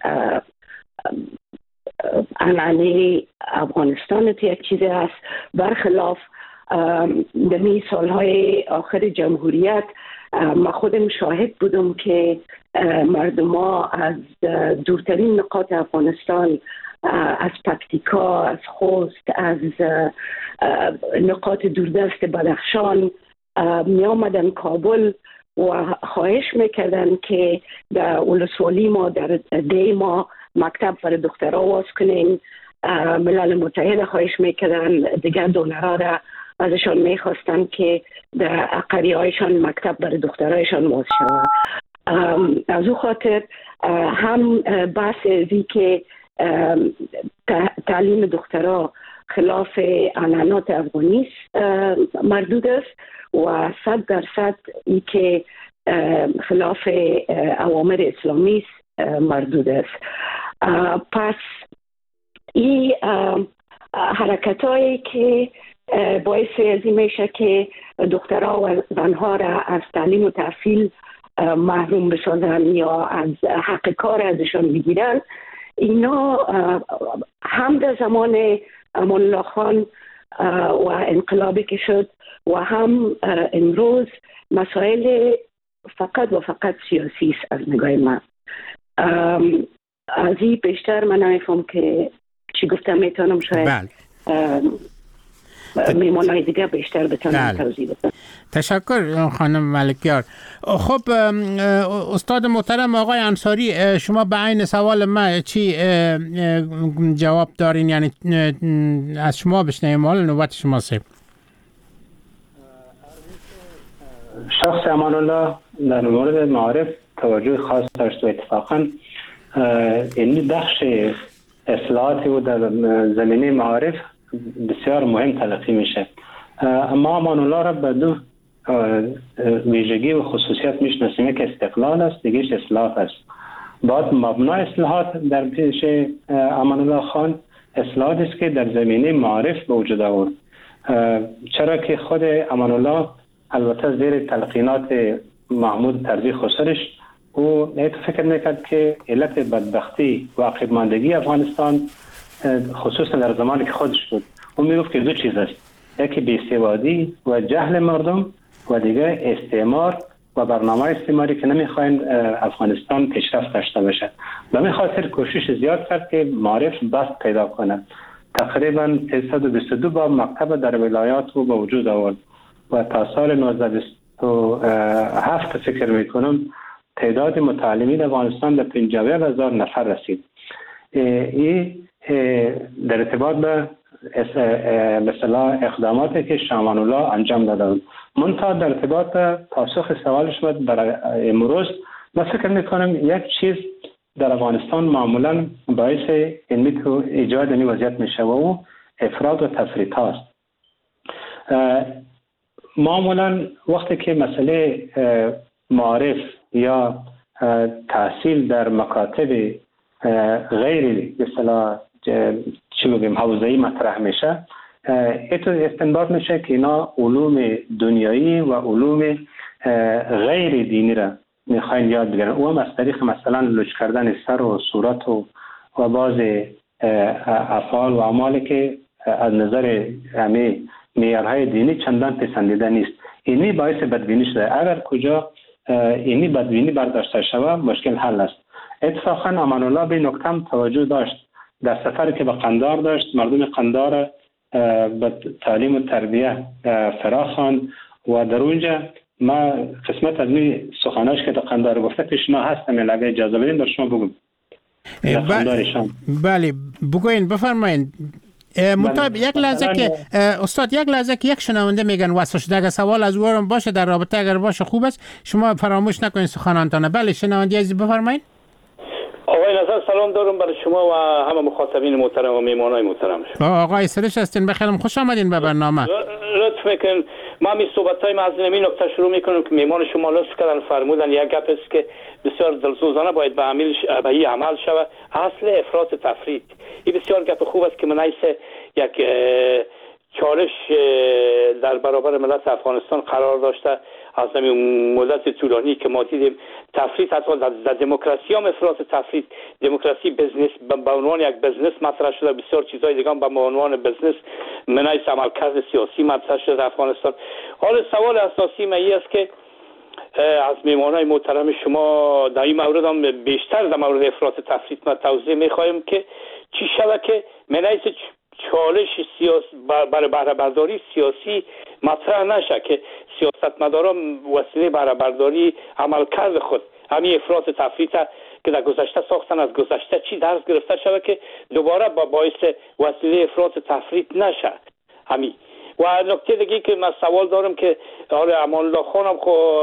عنعنه افغانستان تو یک چیزی هست. برخلاف در می سالهای آخر جمهوریت ما خودم شاهد بودم که مردم ها از دورترین نقاط افغانستان، از پکتیکا، از خوست، از نقاط دوردست بدخشان می آمدن کابل و خواهش میکردن که در ولسوالی ما در دی ما مکتب برای دخترها واس کنین. ملل متحد خواهش میکردن، دیگر دونرها را ازشان میخواستن که در قریه هایشان مکتب برای دخترهایشان واس شود. از او خاطر هم بحث ازی که تعلیم دخترها خلاف عنعنات افغانی مردود است و صد درصد ای که خلاف اوامر اسلامی مردود است. پس این حرکت هایی که باعث ازی میشه که دخترها و زنها را از تعلیم و تحصیل محروم بسازن یا از حق کار ازشان بگیرن، اینا هم در زمان امان الله خان و انقلابی که شد و هم امروز مسائل فقط و فقط سیاسی است از نگاه من. از این بیشتر من نمیفهم که چی گفتم میتونم شاید بله. میمانای دیگه بیشتر بتونم توضیح بدم. تشکر خانم ملکیار. خب استاد محترم آقای انصاری، شما به عین سوال من چی جواب دارین؟ یعنی از شما بشنویم، حالا نوبت شما سه. شخص امان الله در مورد معارف توجه خاص داشت و اتفاقا این بخش اصلاحاتی و در زمینه معارف بسیار مهم تلقی میشه. اما امان الله را به دو ویژگی و خصوصیت میشناسیم، یک استقلال است، دیگهش اصلاح است. بعد مبنای اصلاحات در پیش امان الله خان اصلاحات است که در زمینه معارف به وجود آورد، چرا که خود امان الله البته زیر تلقینات محمود طرزی خسرش او نیت فکر میکرد که علت بدبختی و عقب‌ماندگی افغانستان خصوصا در زمانی که خودش بود، اون میگفت که دو چیز است، یکی بی‌سوادی و جهل مردم و دیگه استعمار و برنامه استعماری که نمیخواین افغانستان پیشرفت داشته باشه. به همین خاطر کوشش زیاد کرد که معارف بست پیدا کنه. تقریبا سیصد و بیست و دو با مکتب در ولایات رو به وجود آورد و تا سال نوزده بیست و هفت فکر میکنم تعداد متعلمین افغانستان به پنجاه و یک هزار نفر رسید. این در ارتباط به مثلا اقداماتی که امان الله انجام دادند. منتها در ارتباط به پاسخ سوالش بود برای امروز، من فکر میکنم یک چیز در افغانستان معمولا باعث علمی که ایجاد این وضعیت میشه و او افراط و تفریط هاست. معمولا وقتی که مسئله معارف یا تحصیل در مکاتب غیر به اصطلاح چی بگیم حوزه‌ای مطرح میشه، ایتو استنباط میشه که اینا علوم دنیایی و علوم غیر دینی را میخواین یاد بگیرن. او هم از طریق مثلا لچ کردن سر و صورت و و بعض افعال و اعمالی که از نظر همه معیارهای دینی چندان پسندیده نیست، اینی باعث بدبینی شده. اگر کجا اینی بدبینی برداشته شود مشکل حل است. اتفاقا امان الله به نکته هم توجه داشت. در سفری که به قندار داشت، مردم قندار به تعلیم و تربیه فراخواند و در اونجا ما قسمت از می سخناش که در قندار گفته پیشنا هستم، اگه اجازه بدین در شما بگم. بله بگوین، بفرمایید. مطابق یک لحظه که استاد یک لحظه که یک شنونده میگن واسه شده، اگه سوال از اون باشه در رابطه اگر باشه خوب است، شما فراموش نکنید سخنانتان. بله شنونده عزیز بفرمایید. آقای نظر سلام دارم برای شما و همه مخاطبین محترم و میهمانای محترم. آقای سرش هستین، بخیرم، خوش آمدین به برنامه. لطف میکنین. ما می صحبتای ما از این نکته شروع میکنیم که میهمان شما لطف کردن فرمودن یک گپ است که بسیار دلسوزانه باید به عمل به این عمل شود، اصل افراط تفریط. این بسیار گپ خوب است که منایس یک چالش در برابر ملت افغانستان قرار داشته. از همین مدت طولانی که ما دیدیم تفریط حتی در دموکراسی هم افراط تفریط، دموکراسی بزنس به عنوان یک بزنس مطرح شده، بسیار چیزهای دیگه هم به عنوان بزنس منایس عملکرد سیاسی مطرح شده در افغانستان. حالا سوال اساسی من این است که از میهمانای محترم شما در این مورد هم بیشتر در مورد افراط تفریط ما توضیح می‌خوایم که چی شود که منایس چالش سیاسی برای بهره برداری سیاسی مطرح نشه، که سیاستمداران وسیله بهره برداری عملکرد خود همین افراط تفریط که در گذشته ساختن از گذشته چی درس گرفته شده که دوباره با باعث وسیله افراط تفریط نشه همین. و نکته دیگه که من سوال دارم که آره امان الله خان هم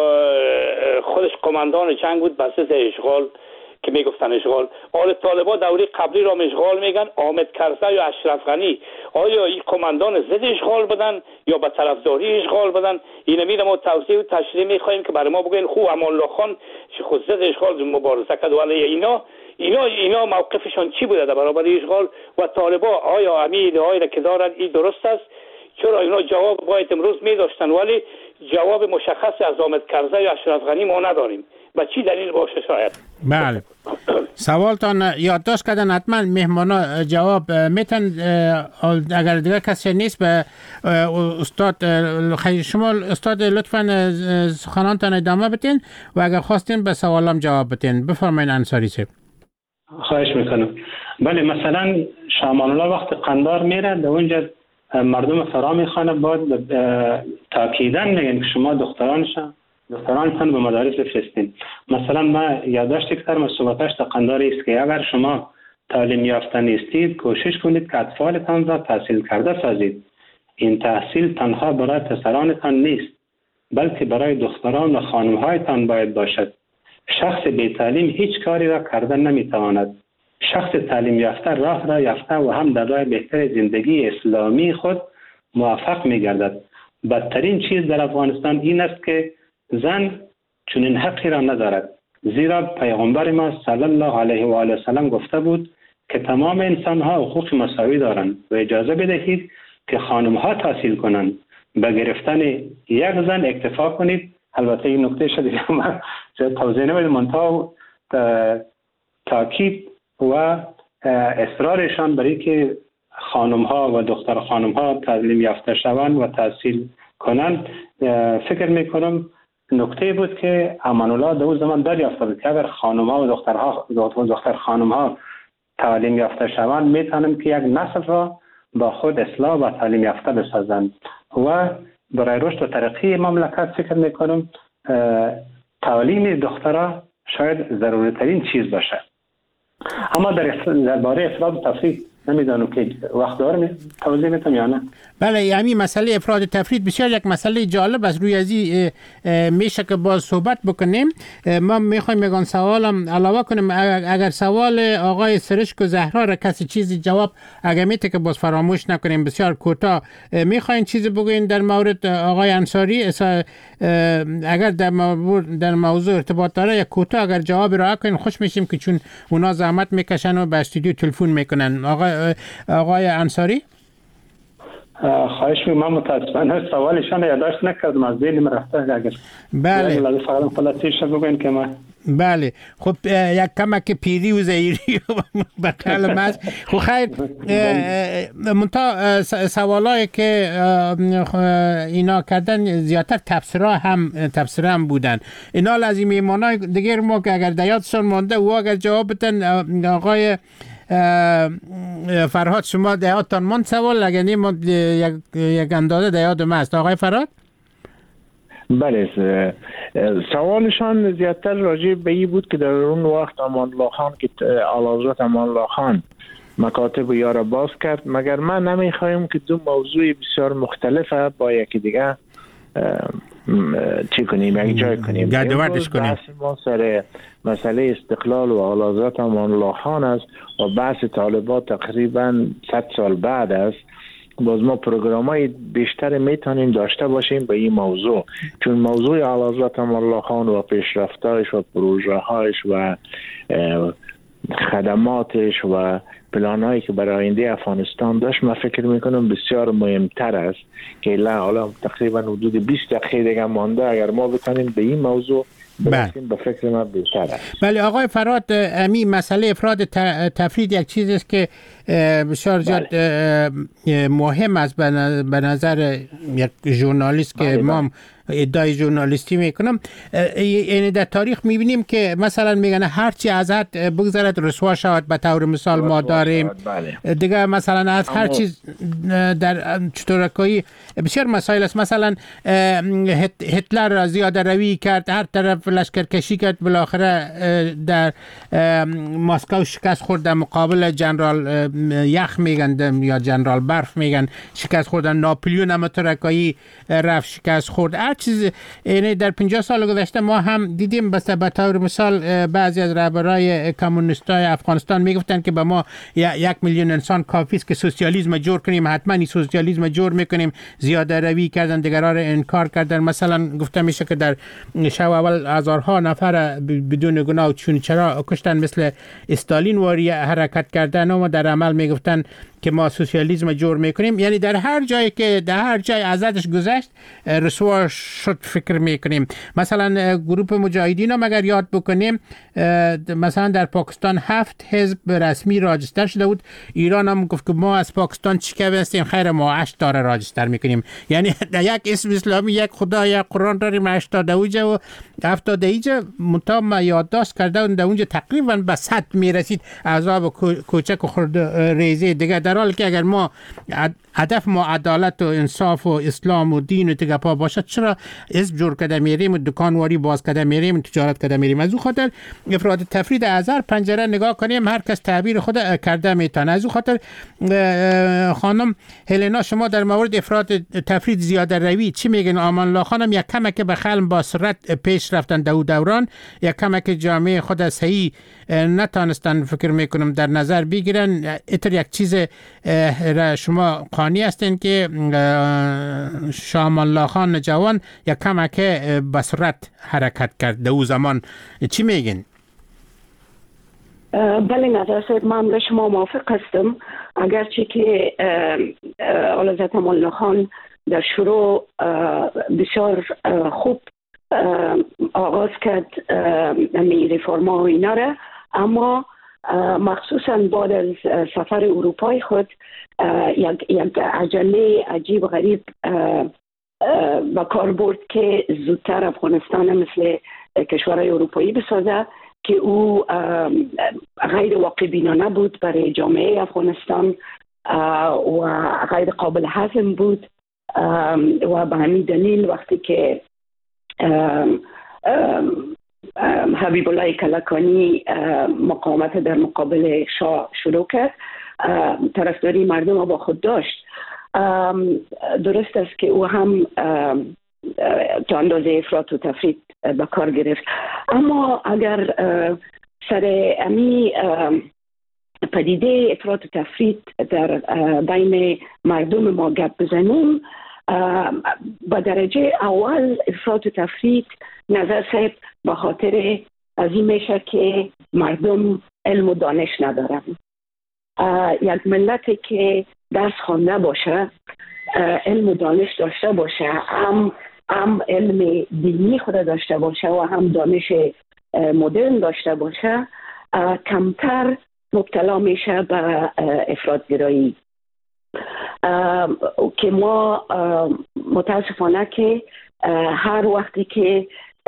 خودش قماندان جنگ بود بر ضد اشغال که میگفتن اشغال. آل طالبان دوره قبلی را اشغال میگن، حامد کرزی یا اشرف غنی آیا این قماندان ضد اشغال بدن یا به طرفداری اشغال بدن؟ اینو میرم و توضیح و تشریح میخوایم که برای ما بگین خوب امان الله خان خود ضد اشغال مبارزه کرد ولی اینا اینا اینا موقفشون چی بوده در برابر اشغال؟ و طالبان آیا همین ایده که دارن این درست است؟ چرا اینا جواب باید امروز میداشتن ولی جواب مشخصی از حامد کرزی یا اشرف غنی ما نداریم؟ با چی دلیل باشه شاید؟ بله سوالتان یادداشت کردن، حتما مهمانا جواب میتن. اگر دیگر کسی نیست به استاد شما استاد لطفا سخنانتان ادامه بتین و اگر خواستین به سوالم جواب بتین. بفرمایید انصاری صاحب. خواهش میکنم. بله مثلا شامان الله وقت قندار میره در اونجا مردم فرا میخوانه باید تاکیدن میگن که شما دخترانشان دخترانتان به مدارس بفرستین. مثلا ما یادداشت کردم صحبتش تا قندار است که اگر شما تعلیم یافته نیستید کوشش کنید که اطفالتان را تحصیل کرده سازید. این تحصیل تنها برای پسرانتان نیست بلکه برای دختران و خانمهایتان باید باشد. شخص بی تعلیم هیچ کاری را کردن نمیتواند. شخص تعلیم یافته راه را یافته و هم در راه بهتر زندگی اسلامی خود موفق می‌گردد. بدترین چیز در افغانستان این است که زن چنین حقی را ندارد، زیرا پیغمبر ما صلی الله علیه و آله و سلم گفته بود که تمام انسان‌ها حقوق مساوی دارند و اجازه بدهید که خانم‌ها تحصیل کنند. به گرفتن یک زن اکتفا کنید. البته این نکته شده که من توضیح نمیدم، منتها تاکید و اصرارشان برای که خانم‌ها و دختر خانم‌ها تعلیم یافته شوند و تحصیل کنند فکر میکنم نکته بود که امان الله در اون زمان دریافته بود که اگر خانم‌ها و دخترها دختر خانم‌ها تعلیم یافته شوند میتونیم که یک نسل را با خود اصلاح و تعلیم یافته بسازند و برای رشد و ترقی مملکت فکر میکنم تعلیم دخترها شاید ضروری ترین چیز باشه. اما در درباره افراد تفریح نمیدانم که وقت دارم توضیح میتونم یا نه. بله، یعنی مسئله افراد تفرید بسیار یک مسئله جالب است. روی ازی میشه که باز صحبت بکنیم. ما میخوایم یگان سوالم علاوه کنیم. اگر سوال آقای سرشک و زهرا را کسی چیزی جواب اگر میته که باز فراموش نکنیم بسیار کوتاه میخواین چیزی بگوین در مورد آقای انصاری اگر در موضوع در موضوع ارتباط داره یا کوتاه اگر جواب را کنین خوش میشیم که چون اونا زحمت میکشن و به استودیو تلفن میکنن. آقای آقای انصاری خواهش می‌کنم. من متاسفانه سوالشان یادداشت نکردم از ذهنم رفته. اگر بله لازم فقط خلاصش بگوین که ما بله خب یک کمک پیری و زیری به قلم است. خب خیر منتها سوالایی که اینا کردن زیادتر تفسیرها هم تفسیر هم بودن. اینا لازم ایمانای دیگر ما که اگر دیاتشان مانده و اگر جواب بدن آقای فرهاد شما دیاتان من سوال اگر نیم یک, یک اندازه دیات ما است. آقای فرهاد بله سوالشان زیادتر راجع به این بود که در اون وقت امان الله خان که اعلیحضرت امان الله خان مکاتب یا را باز کرد مگر ما نمیخوایم که دو موضوع بسیار مختلفه با یکی دیگه چی کنیم یک جای کنیم گردوردش کنیم. ما سر مسئله استقلال و اعلیحضرت امان الله خان است و بحث طالبات تقریبا صد سال بعد است. باز ما پروگرامای بیشتر میتونیم داشته باشیم به این موضوع چون موضوع اعلیحضرت امان الله خان و پیشرفتاش و پروژه‌هاش و خدماتش و پلانایی که برای آینده افغانستان داشت من فکر میکنم بسیار مهمتر است که الان تقریبا حدود بیست دقیقه دیگه مانده اگر ما بتونیم به این موضوع برسیم به فکر ما بهتر است. بله آقای فرهاد امی مسئله افراد تفرید یک چیزی است که بسیار زیاد مهم است به نظر یک ژورنالیست که ما ادعای ژورنالیستی میکنم. یعنی در تاریخ میبینیم که مثلا میگن هر چی از حد بگذرد رسوا شود. به طور مثال ما داریم دیگه مثلا از هر چیز در چطورکایی بسیار مسائل است. مثلا هتلر زیاده روی کرد، هر طرف لشکرکشی کرد، بالاخره در مسکو شکست خورد در مقابل جنرال یخ میگن یا جنرال برف میگن شکست خوردن. ناپلیون هم ترکایی رفت شکست خورد. هر چیز یعنی در پنجاه سال گذشته ما هم دیدیم. بس به طور مثال بعضی از رهبرای کمونیستای افغانستان میگفتن که به ما یک میلیون انسان کافی است که سوسیالیسم جور کنیم، حتما این سوسیالیسم جور میکنیم. زیاده روی کردن، دیگرها را انکار کردن. مثلا گفته میشه که در شب اول هزارها نفر بدون گناه چون چرا کشتن مثل استالین واری حرکت کردن و در عمل میگفتن که ما سوسیالیسم جور میکنیم. یعنی در هر جایی که در هر جای ازش گذشت رسواش شد فکر میکنیم؟ مثلا گروه مجاهدین هم اگر یاد بکنیم، مثلا در پاکستان هفت حزب رسمی راجستر شده بود. ایران هم گفت که ما از پاکستان چیکار هستیم، خیر ما هشت داره راجستر میکنیم. یعنی یک اسم اسلامی، یک خدا، یک قرآن داریم، هشتاد و هفتاد ایجا منطقه ما یادداشت کرده و در اونجا تقریبا به صد میرسید عذاب کوچک و خرد ریزه دیگه، در حالی که اگر ما هدف ما عدالت و انصاف و اسلام و دین و تگپا باشد، چرا حزب جور کده میریم و دکانواری باز کده میریم و تجارت کده میریم؟ از او خاطر افراد تفرید از هر پنجره نگاه کنیم، هر کس تعبیر خود کرده میتونه. از او خاطر خانم هلنا، شما در مورد افراد تفرید زیاده روی چی میگن؟ آمان الله خانم یک کمک به خلم با سرعت پیش رفتن دو دوران، یک کمک جامعه خود صحیح نتانستن فکر میکنم در نظر بگیرن. اتر یک چیز را شما قانی هستین که شاه الله خان جوان یک کمک به سرعت حرکت کرد دو زمان، چی میگن؟ بله نظر سید، من با شما موافق هستم. اگرچه که حضرت امان الله خان در شروع بسیار خوب آغاز کرد می ریفورما و اینا را، اما مخصوصا بعد از سفر اروپای خود یک یک عجله عجیب و غریب با کار برد که زودتر افغانستان مثل کشورهای اروپایی بسازه که او غیر واقع بینانه بود برای جامعه افغانستان و غیر قابل هضم بود و به همین دلیل وقتی که حبیب الله کلکانی مقاومت در مقابل شاه شروع کرد، طرفداری مردم با خود داشت. درست است که او هم تا اندازه افراط و تفرید به کار گرفت، اما اگر سر امی پدیده افراط و تفرید در بین مردم ما گپ بزنیم، با درجه اول افراط و تفرید نظر صاحب به خاطر از این میشه که مردم علم و دانش ندارن. یک ملتی که درس خوانده باشه، علم و دانش داشته باشه، هم هم علم دینی خود داشته باشه و هم دانش مدرن داشته باشه، کمتر مبتلا میشه به افراطگرایی. که ما متاسفانه که هر وقتی که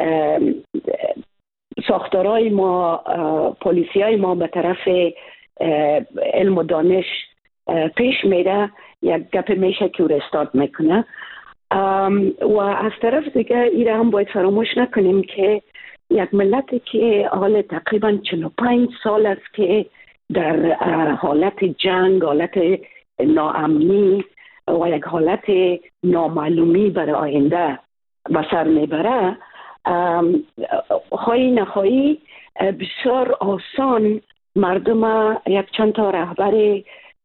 ساختارهای ما، پلیسیای ما به طرف علم و دانش پیش میره، یک گپ میشه که او رستارت میکنه. و از طرف دیگه ایره هم باید فراموش نکنیم که یک ملتی که حال تقریبا چهل و پنج سال است که در حالت جنگ، حالت ناامنی و یک حالت نامعلومی برای آینده به سر میبره، خواهی نخواهی بسیار آسان مردم یک چند تا رهبر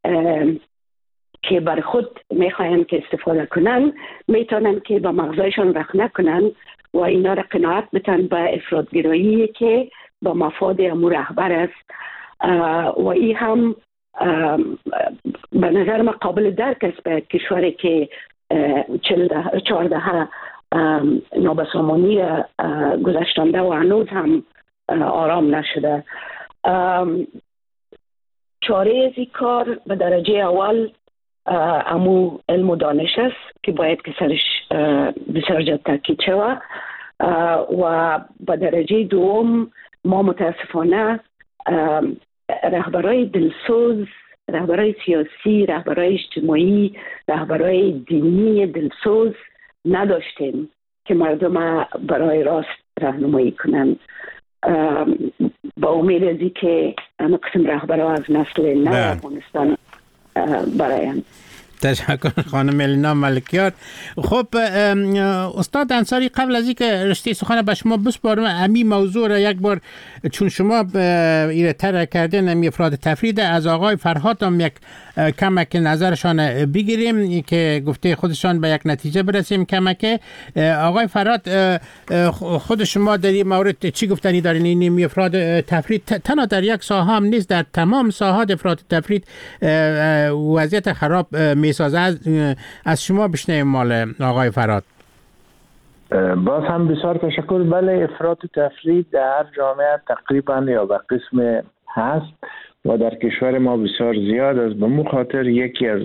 که بر خود میخواین که استفاده کنن میتونن که به مغزایشان رخ نکنن و اینا را قناعت بتن به افراطگرایی که با مفاد امور رهبر است. و این هم به نظر من قابل درک است به کشوری که چهارده نابسامانی گذشتنده و هنوز هم آرام نشده. چاره از این کار به درجه اول امو علم و دانش است که باید که سرش بسیار جد تاکید شود، و به درجه دوم ما متاسفانه رهبرای دلسوز، رهبرای سیاسی، رهبرای اجتماعی، رهبرای دینی دلسوز نداشتیم که مردم برای راست راهنمایی کنن. با امید از این که همه قسم رهبرها از نسل نو افغانستان برایم. تشکر خانم هلنا ملکیار. خب استاد انصاری، قبل از اینکه رشته سخن به شما بسپارم، امی موضوع را یک بار چون شما ایره طرح کردین، امی افراد تفرید، از آقای فرهاد هم یک کمک نظرشان بگیریم که گفته خودشان به یک نتیجه برسیم. کمک آقای فرهاد، خود شما در این مورد چی گفتنی دارین؟ این امی افراد تفرید تنها در یک ساحه هم نیست، در تمام ساحات افراد تفرید وضعیت خراب می سازه. از, از شما بشنویم مال آقای فرهاد. باز هم بسیار تشکر. بله، افراط و تفرید در هر جامعه تقریبا یا به قسم هست و در کشور ما بسیار زیاد است. به مو خاطر یکی از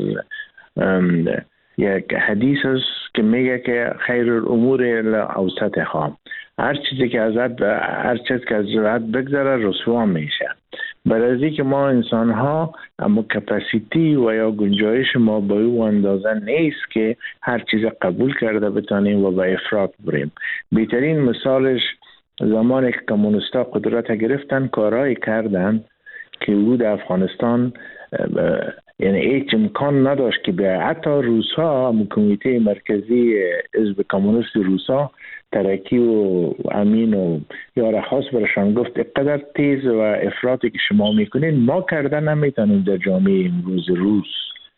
یک حدیث است که میگه که خیر الامور اوسط خام، هر چیزی که ازت هر چیز که از جهت بگذره رسوا میشه. برای که ما انسان ها اما کپاسیتی و یا گنجایش ما به او اندازه نیست که هر چیز قبول کرده بتانیم و به افراط بریم. بهترین مثالش زمانی که کمونیستا قدرت گرفتن کارهایی کردن که او در افغانستان یعنی هیچ امکان نداشت که به حتی روس‌ها، کمیته مرکزی حزب کمونیست روس‌ها ترکی و امین و یار خاص برشان گفت اقدر تیز و افراطی که شما میکنین ما کرده نمیتونیم در جامعه امروز روس.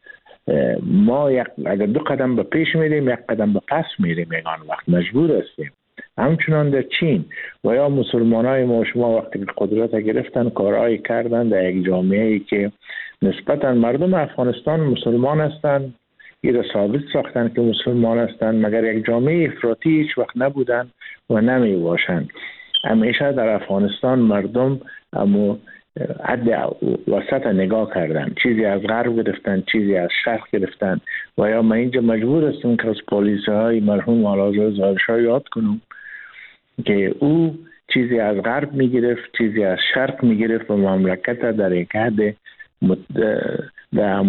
ما یک اگر دو قدم به پیش میریم یک قدم به پس میریم، یگان وقت مجبور هستیم. همچنان در چین و یا مسلمان های ما شما وقتی که قدرت گرفتن کارهایی کردن در یک جامعه‌ای که نسبتا مردم افغانستان مسلمان هستند، این ثابت ساختن که مسلمان هستند، مگر یک جامعه افراطی هیچ وقت نبودن و نمی باشند. همیشه در افغانستان مردم اما حد وسط نگاه کردن، چیزی از غرب گرفتن، چیزی از شرق گرفتن و یا من اینجا مجبور هستم که از پالیسه های مرحوم آلاجا ظاهرشاه یاد کنم که او چیزی از غرب میگرفت، چیزی از شرق میگرفت و مملکت در یک حد در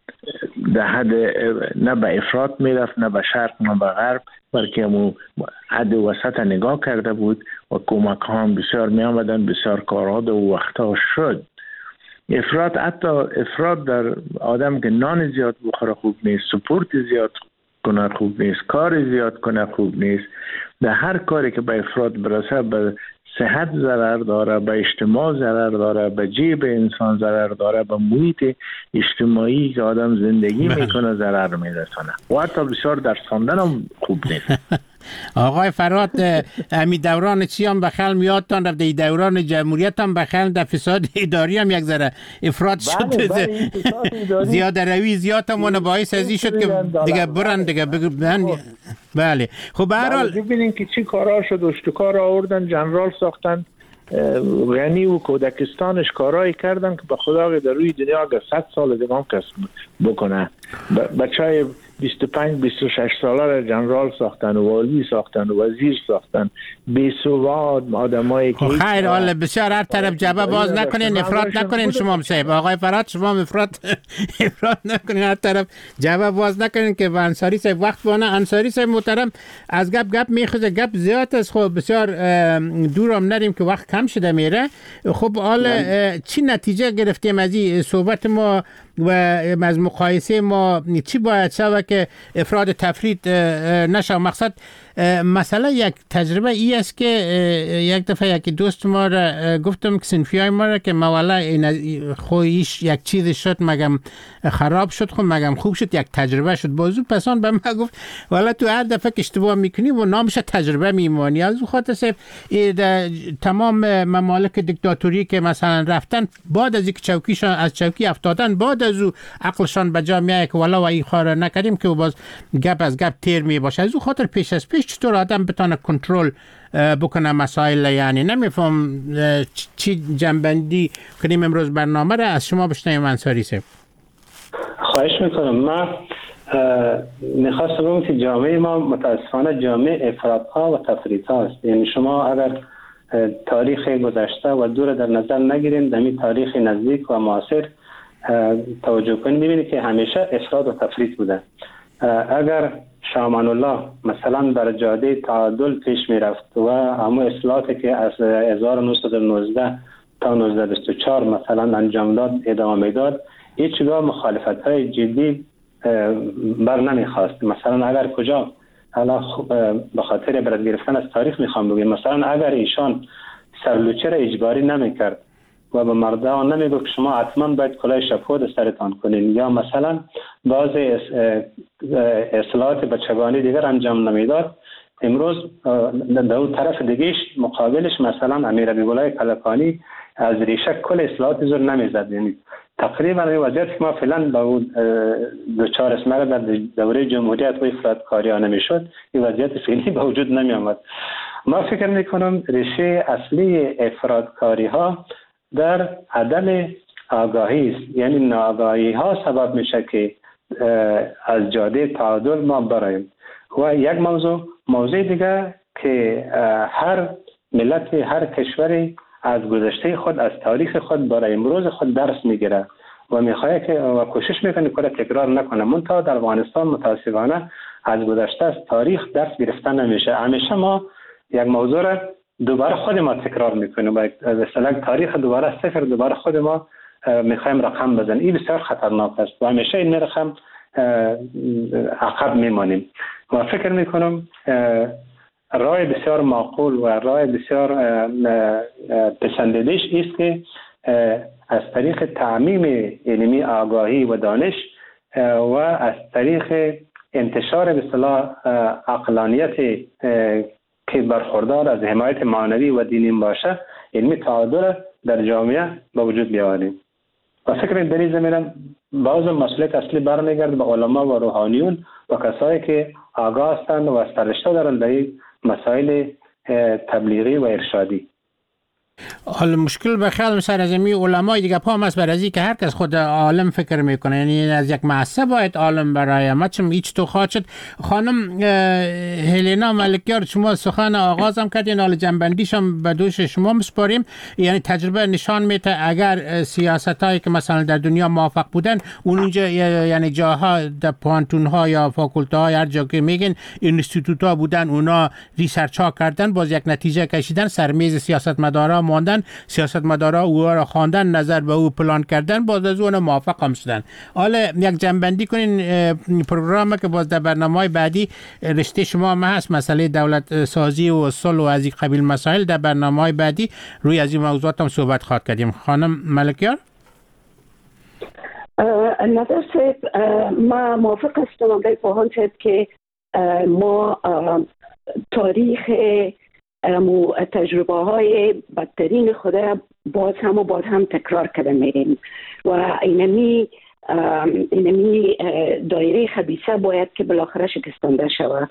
حد نه به افراط میرفت نه به شرق نه به غرب، بلکه همو حد وسط نگاه کرده بود و کمک ها هم بسیار می آمدن، بسیار کارها در وقتها شد. افراط حتی افراط در آدم که نان زیاد بخوره خوب نیست، سپورت زیاد کنه خوب نیست، کار زیاد کنه خوب نیست. در هر کاری که به افراط برسه به صحت ضرر داره، به اجتماع ضرر داره، به جیب انسان ضرر داره، به محیط اجتماعی که آدم زندگی میکنه ضرر میرسونه و حتی بسیار در خواندن هم خوب نیست. آقای فرات، امی دوران چی هم بخل میادتان رفته، دوران جمهوریت هم بخل در فساد اداری هم یک ذره افراط شد. بله بله زیاده روی زیاد همونه باعث ازی شد که دیگه برن دیگه بگن. بله خب به هر حال ببینین که چی کارا شد، اشتکار آوردن، جنرال ساختن، غنی و کودکستانش کارایی کردن که به خدا در روی دنیا اگر صد سال دیگه هم کسب بکنه. بچهای بیست و پنج بیست و شش ساله را جنرال ساختن و والی ساختن و وزیر ساختن، بی‌سواد آدمایی که خیر حال بسیار هر طرف جبه باز نکنین، افراط نکنین. شما صاحب آقای فرات شما افراط افراط نکنین، هر طرف جبه باز نکنین که انصاری صاحب وقت بانه. انصاری صاحب محترم از گپ گپ میخوزه، گپ زیاد است، خب بسیار دورم نریم که وقت کم شده میره. خب حال چی نتیجه گرفتیم از این صحبت ما و از مقایسه ما؟ چی باید شود که افراد تفرید نشه؟ مقصد مسئله یک تجربه ای است که یک دفعه یکی دوست ما را گفتم که صنفی های ما را که مولا خویش یک چیز شد مگم خراب شد، خب مگم خوب شد، یک تجربه شد. بازو پسان به من گفت والا تو هر دفعه که اشتباه میکنی و نامش تجربه میمانی. از او خاطر صرف تمام ممالک دیکتاتوری که مثلا رفتن بعد از اینکه چوکیشان از چوکی افتادن، بعد از او عقلشان به جا میاد که والا و این کار نکردیم که باز گپ از گپ تیر می باشه. از او خاطر پیش از پیش چطور آدم بتونه کنترل بکنه مسائل؟ یعنی نمیفهم چی جنبندی کنیم امروز برنامه را از شما بشنویم انصاری صاحب. خواهش میکنم. من میخواستم بگم که جامعه ما متاسفانه جامعه افراط ها و تفریط ها است. یعنی شما اگر تاریخ گذشته و دور در نظر نگیرین، در این تاریخ نزدیک و معاصر توجه کنید، میبینید که همیشه افراط و تفریط بوده. اگر شاه امان الله مثلا بر جاده تعادل پیش میرفت و همه اصلاحاتی که از هزار و نهصد و نوزده تا نوزده و بیست و چهار مثلا انجام داد ادامه میداد، هیچگاه مخالفت های جدی بر نمیخواست. مثلا اگر کجا حالا به خاطر برد گرفتن از تاریخ میخوام بگم، مثلا اگر ایشان سرلوچه را اجباری نمیکرد و به مردان نمیگفت که شما حتما باید کلاه شپود سرتان کنین، یا مثلا بعض اصلاحات بچگانی دیگر انجام نمیداد، امروز در اون طرف دیگهش مقابلش مثلا امیر حبیب الله کلکانی از ریشه کل اصلاحات زور نمیزد. یعنی تقریبا این وضعیت که ما فعلا با اون دوچار اسمه در دوره جمهوریت و افرادکاری ها نمیشد، این وضعیت فعلی به وجود نمی آمد. ما فکر میکنم ریشه اصلی افرادکاری ها در عدم آگاهی است. یعنی ناآگاهی ها سبب میشه که از جاده تعادل ما برایم. و یک موضوع موضوع دیگه که هر ملت، هر کشوری از گذشته خود، از تاریخ خود برای امروز خود درس میگیره و میخواد که و کوشش میکنه که تکرار نکنه. منتها در افغانستان متاسفانه از گذشته از تاریخ درس گرفتن نمیشه. همیشه ما یک موضوع را دوباره خود ما تکرار میکنیم و از اصطلاح تاریخ دوباره صفر دوباره خود ما میخوایم رقم بزنیم. این بسیار خطرناک است و همیشه این رقم عقب میمانیم. و فکر میکنم راه بسیار معقول و راه بسیار پسندیده‌اش است که از طریق تعمیم علمی آگاهی و دانش و از طریق انتشار به اصطلاح عقلانیت که برخوردار از حمایت معنوی و دینی باشه، علمی تعادل در جامعه به وجود بیاوریم. و فکر در این زمینه بعض مسئولیت اصلی برمیگرده به علما و روحانیون و کسایی که آگاه هستند و سررشته دارند در این مسائل تبلیغی و ارشادی. حالا مشکل به خیال سر از می علمای دیگه پا هم است بر ازی که هر کس خود عالم فکر میکنه. یعنی از یک معصب باید عالم برای ما چم هیچ تو خواهد شد. خانم هلینا ملکیار، شما سخن آغاز هم کردین، حال جنبندیش هم به دوش شما مسپاریم. یعنی تجربه نشان میده اگر سیاست هایی که مثلا در دنیا موافق بودن اونجا یعنی جاها در پانتون ها یا فاکولته های هر جا که میگن اینستیتوت ها بودن اونا ریسرچ ها کردن، باز یک نتیجه کشیدن، سرمیز سیاست مدارا ماندن، سیاستمدارا او را خواندن، نظر به او پلان کردن، باز از اون موافق هم شدن. حالا یک جنبندی کنین پروگرام که باز در برنامه‌های بعدی رشته شما هم هست، مسئله دولت سازی و صلح و از این قبیل مسائل، در برنامه‌های بعدی روی از این موضوعات هم صحبت خواهد کردیم. خانم ملکیار. نظر صاحب، ما موافق هستم آقای پوهان صاحب که ما تاریخ امو تجربه های بدترین خود باز هم و باز هم تکرار کرده میریم و اینمی اینمی دایره خبیثه باید که بالاخره شکستانده شود.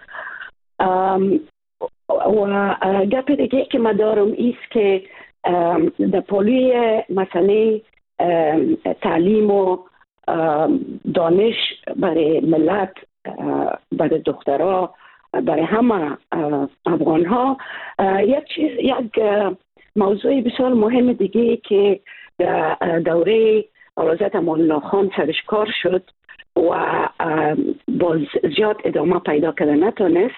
و گپ دیگه که ما دارم ایست که در پولوی مسئله تعلیم و دانش برای ملت، برای دخترها، برای همه افغان ها یک چیز، یک موضوع بسیار مهم دیگه که دوره حضرت امان الله خان سرش کار شد و باز زیاد ادامه پیدا کرده نتونست،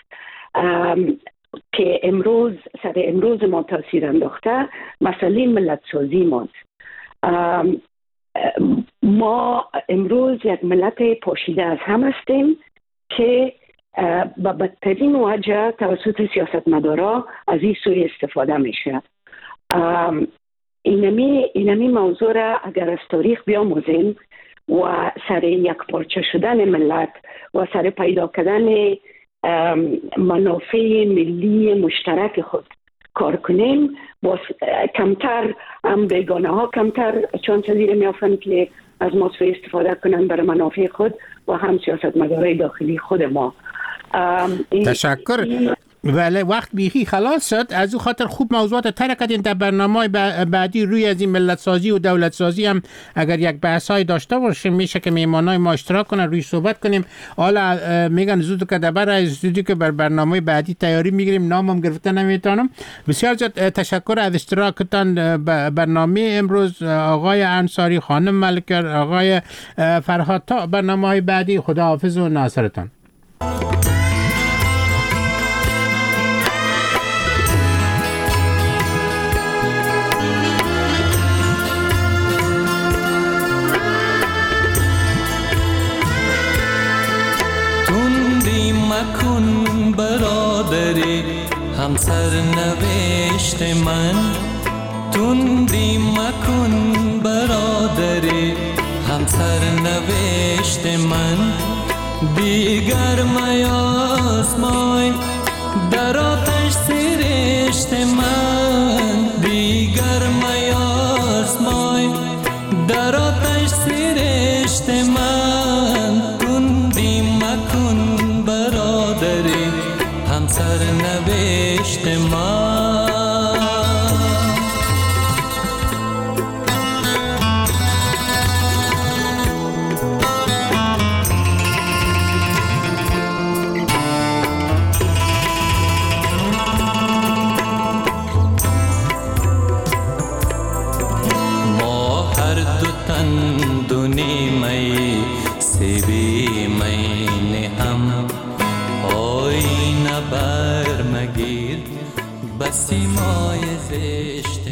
که امروز سر امروز ما تاثیر انداخته، مسئله ملت سازی ماست. ما امروز یک ملت پاشیده از هم هستیم که با بدترین وجه توسط سیاستمدارا از این سوی استفاده میشه. اینمی اینمی موضوع را اگر از تاریخ بیاموزیم و سر یک پارچه شدن ملت و سر پیدا کردن منافع ملی مشترک خود کار کنیم، باز کمتر هم بیگانه ها کمتر چون چیزی میافن که از ما سوی استفاده کنن برای منافع خود و هم سیاستمدارای داخلی خود ما. تشکر. ولی وقت بیخی خلاص شد، از او خاطر خوب موضوعات تر کردین. در برنامه بعدی روی از این ملت سازی و دولت سازی هم اگر یک بحثای داشته باشیم میشه که میهمانای ما اشتراک کنن، روی صحبت کنیم. حالا میگن زود که دبر از استودیو که بر برنامه بعدی تیاری میگیریم، نامم گرفته نمیتونم. بسیار زیاد تشکر از اشتراکتان برنامه امروز، آقای انصاری، خانم ملکیار، آقای فرهاد. تا برنامه‌های بعدی خداحافظ و ناصرتان. مکن برادری همسر نوشت من، تندی مکن برادری همسر نوشت من، دیگر میازمای در آتش سرشت من، دیگر میازمای هر دو تن دو نیمه سیبی مین هم آینه بر مگیر بسی مای زشت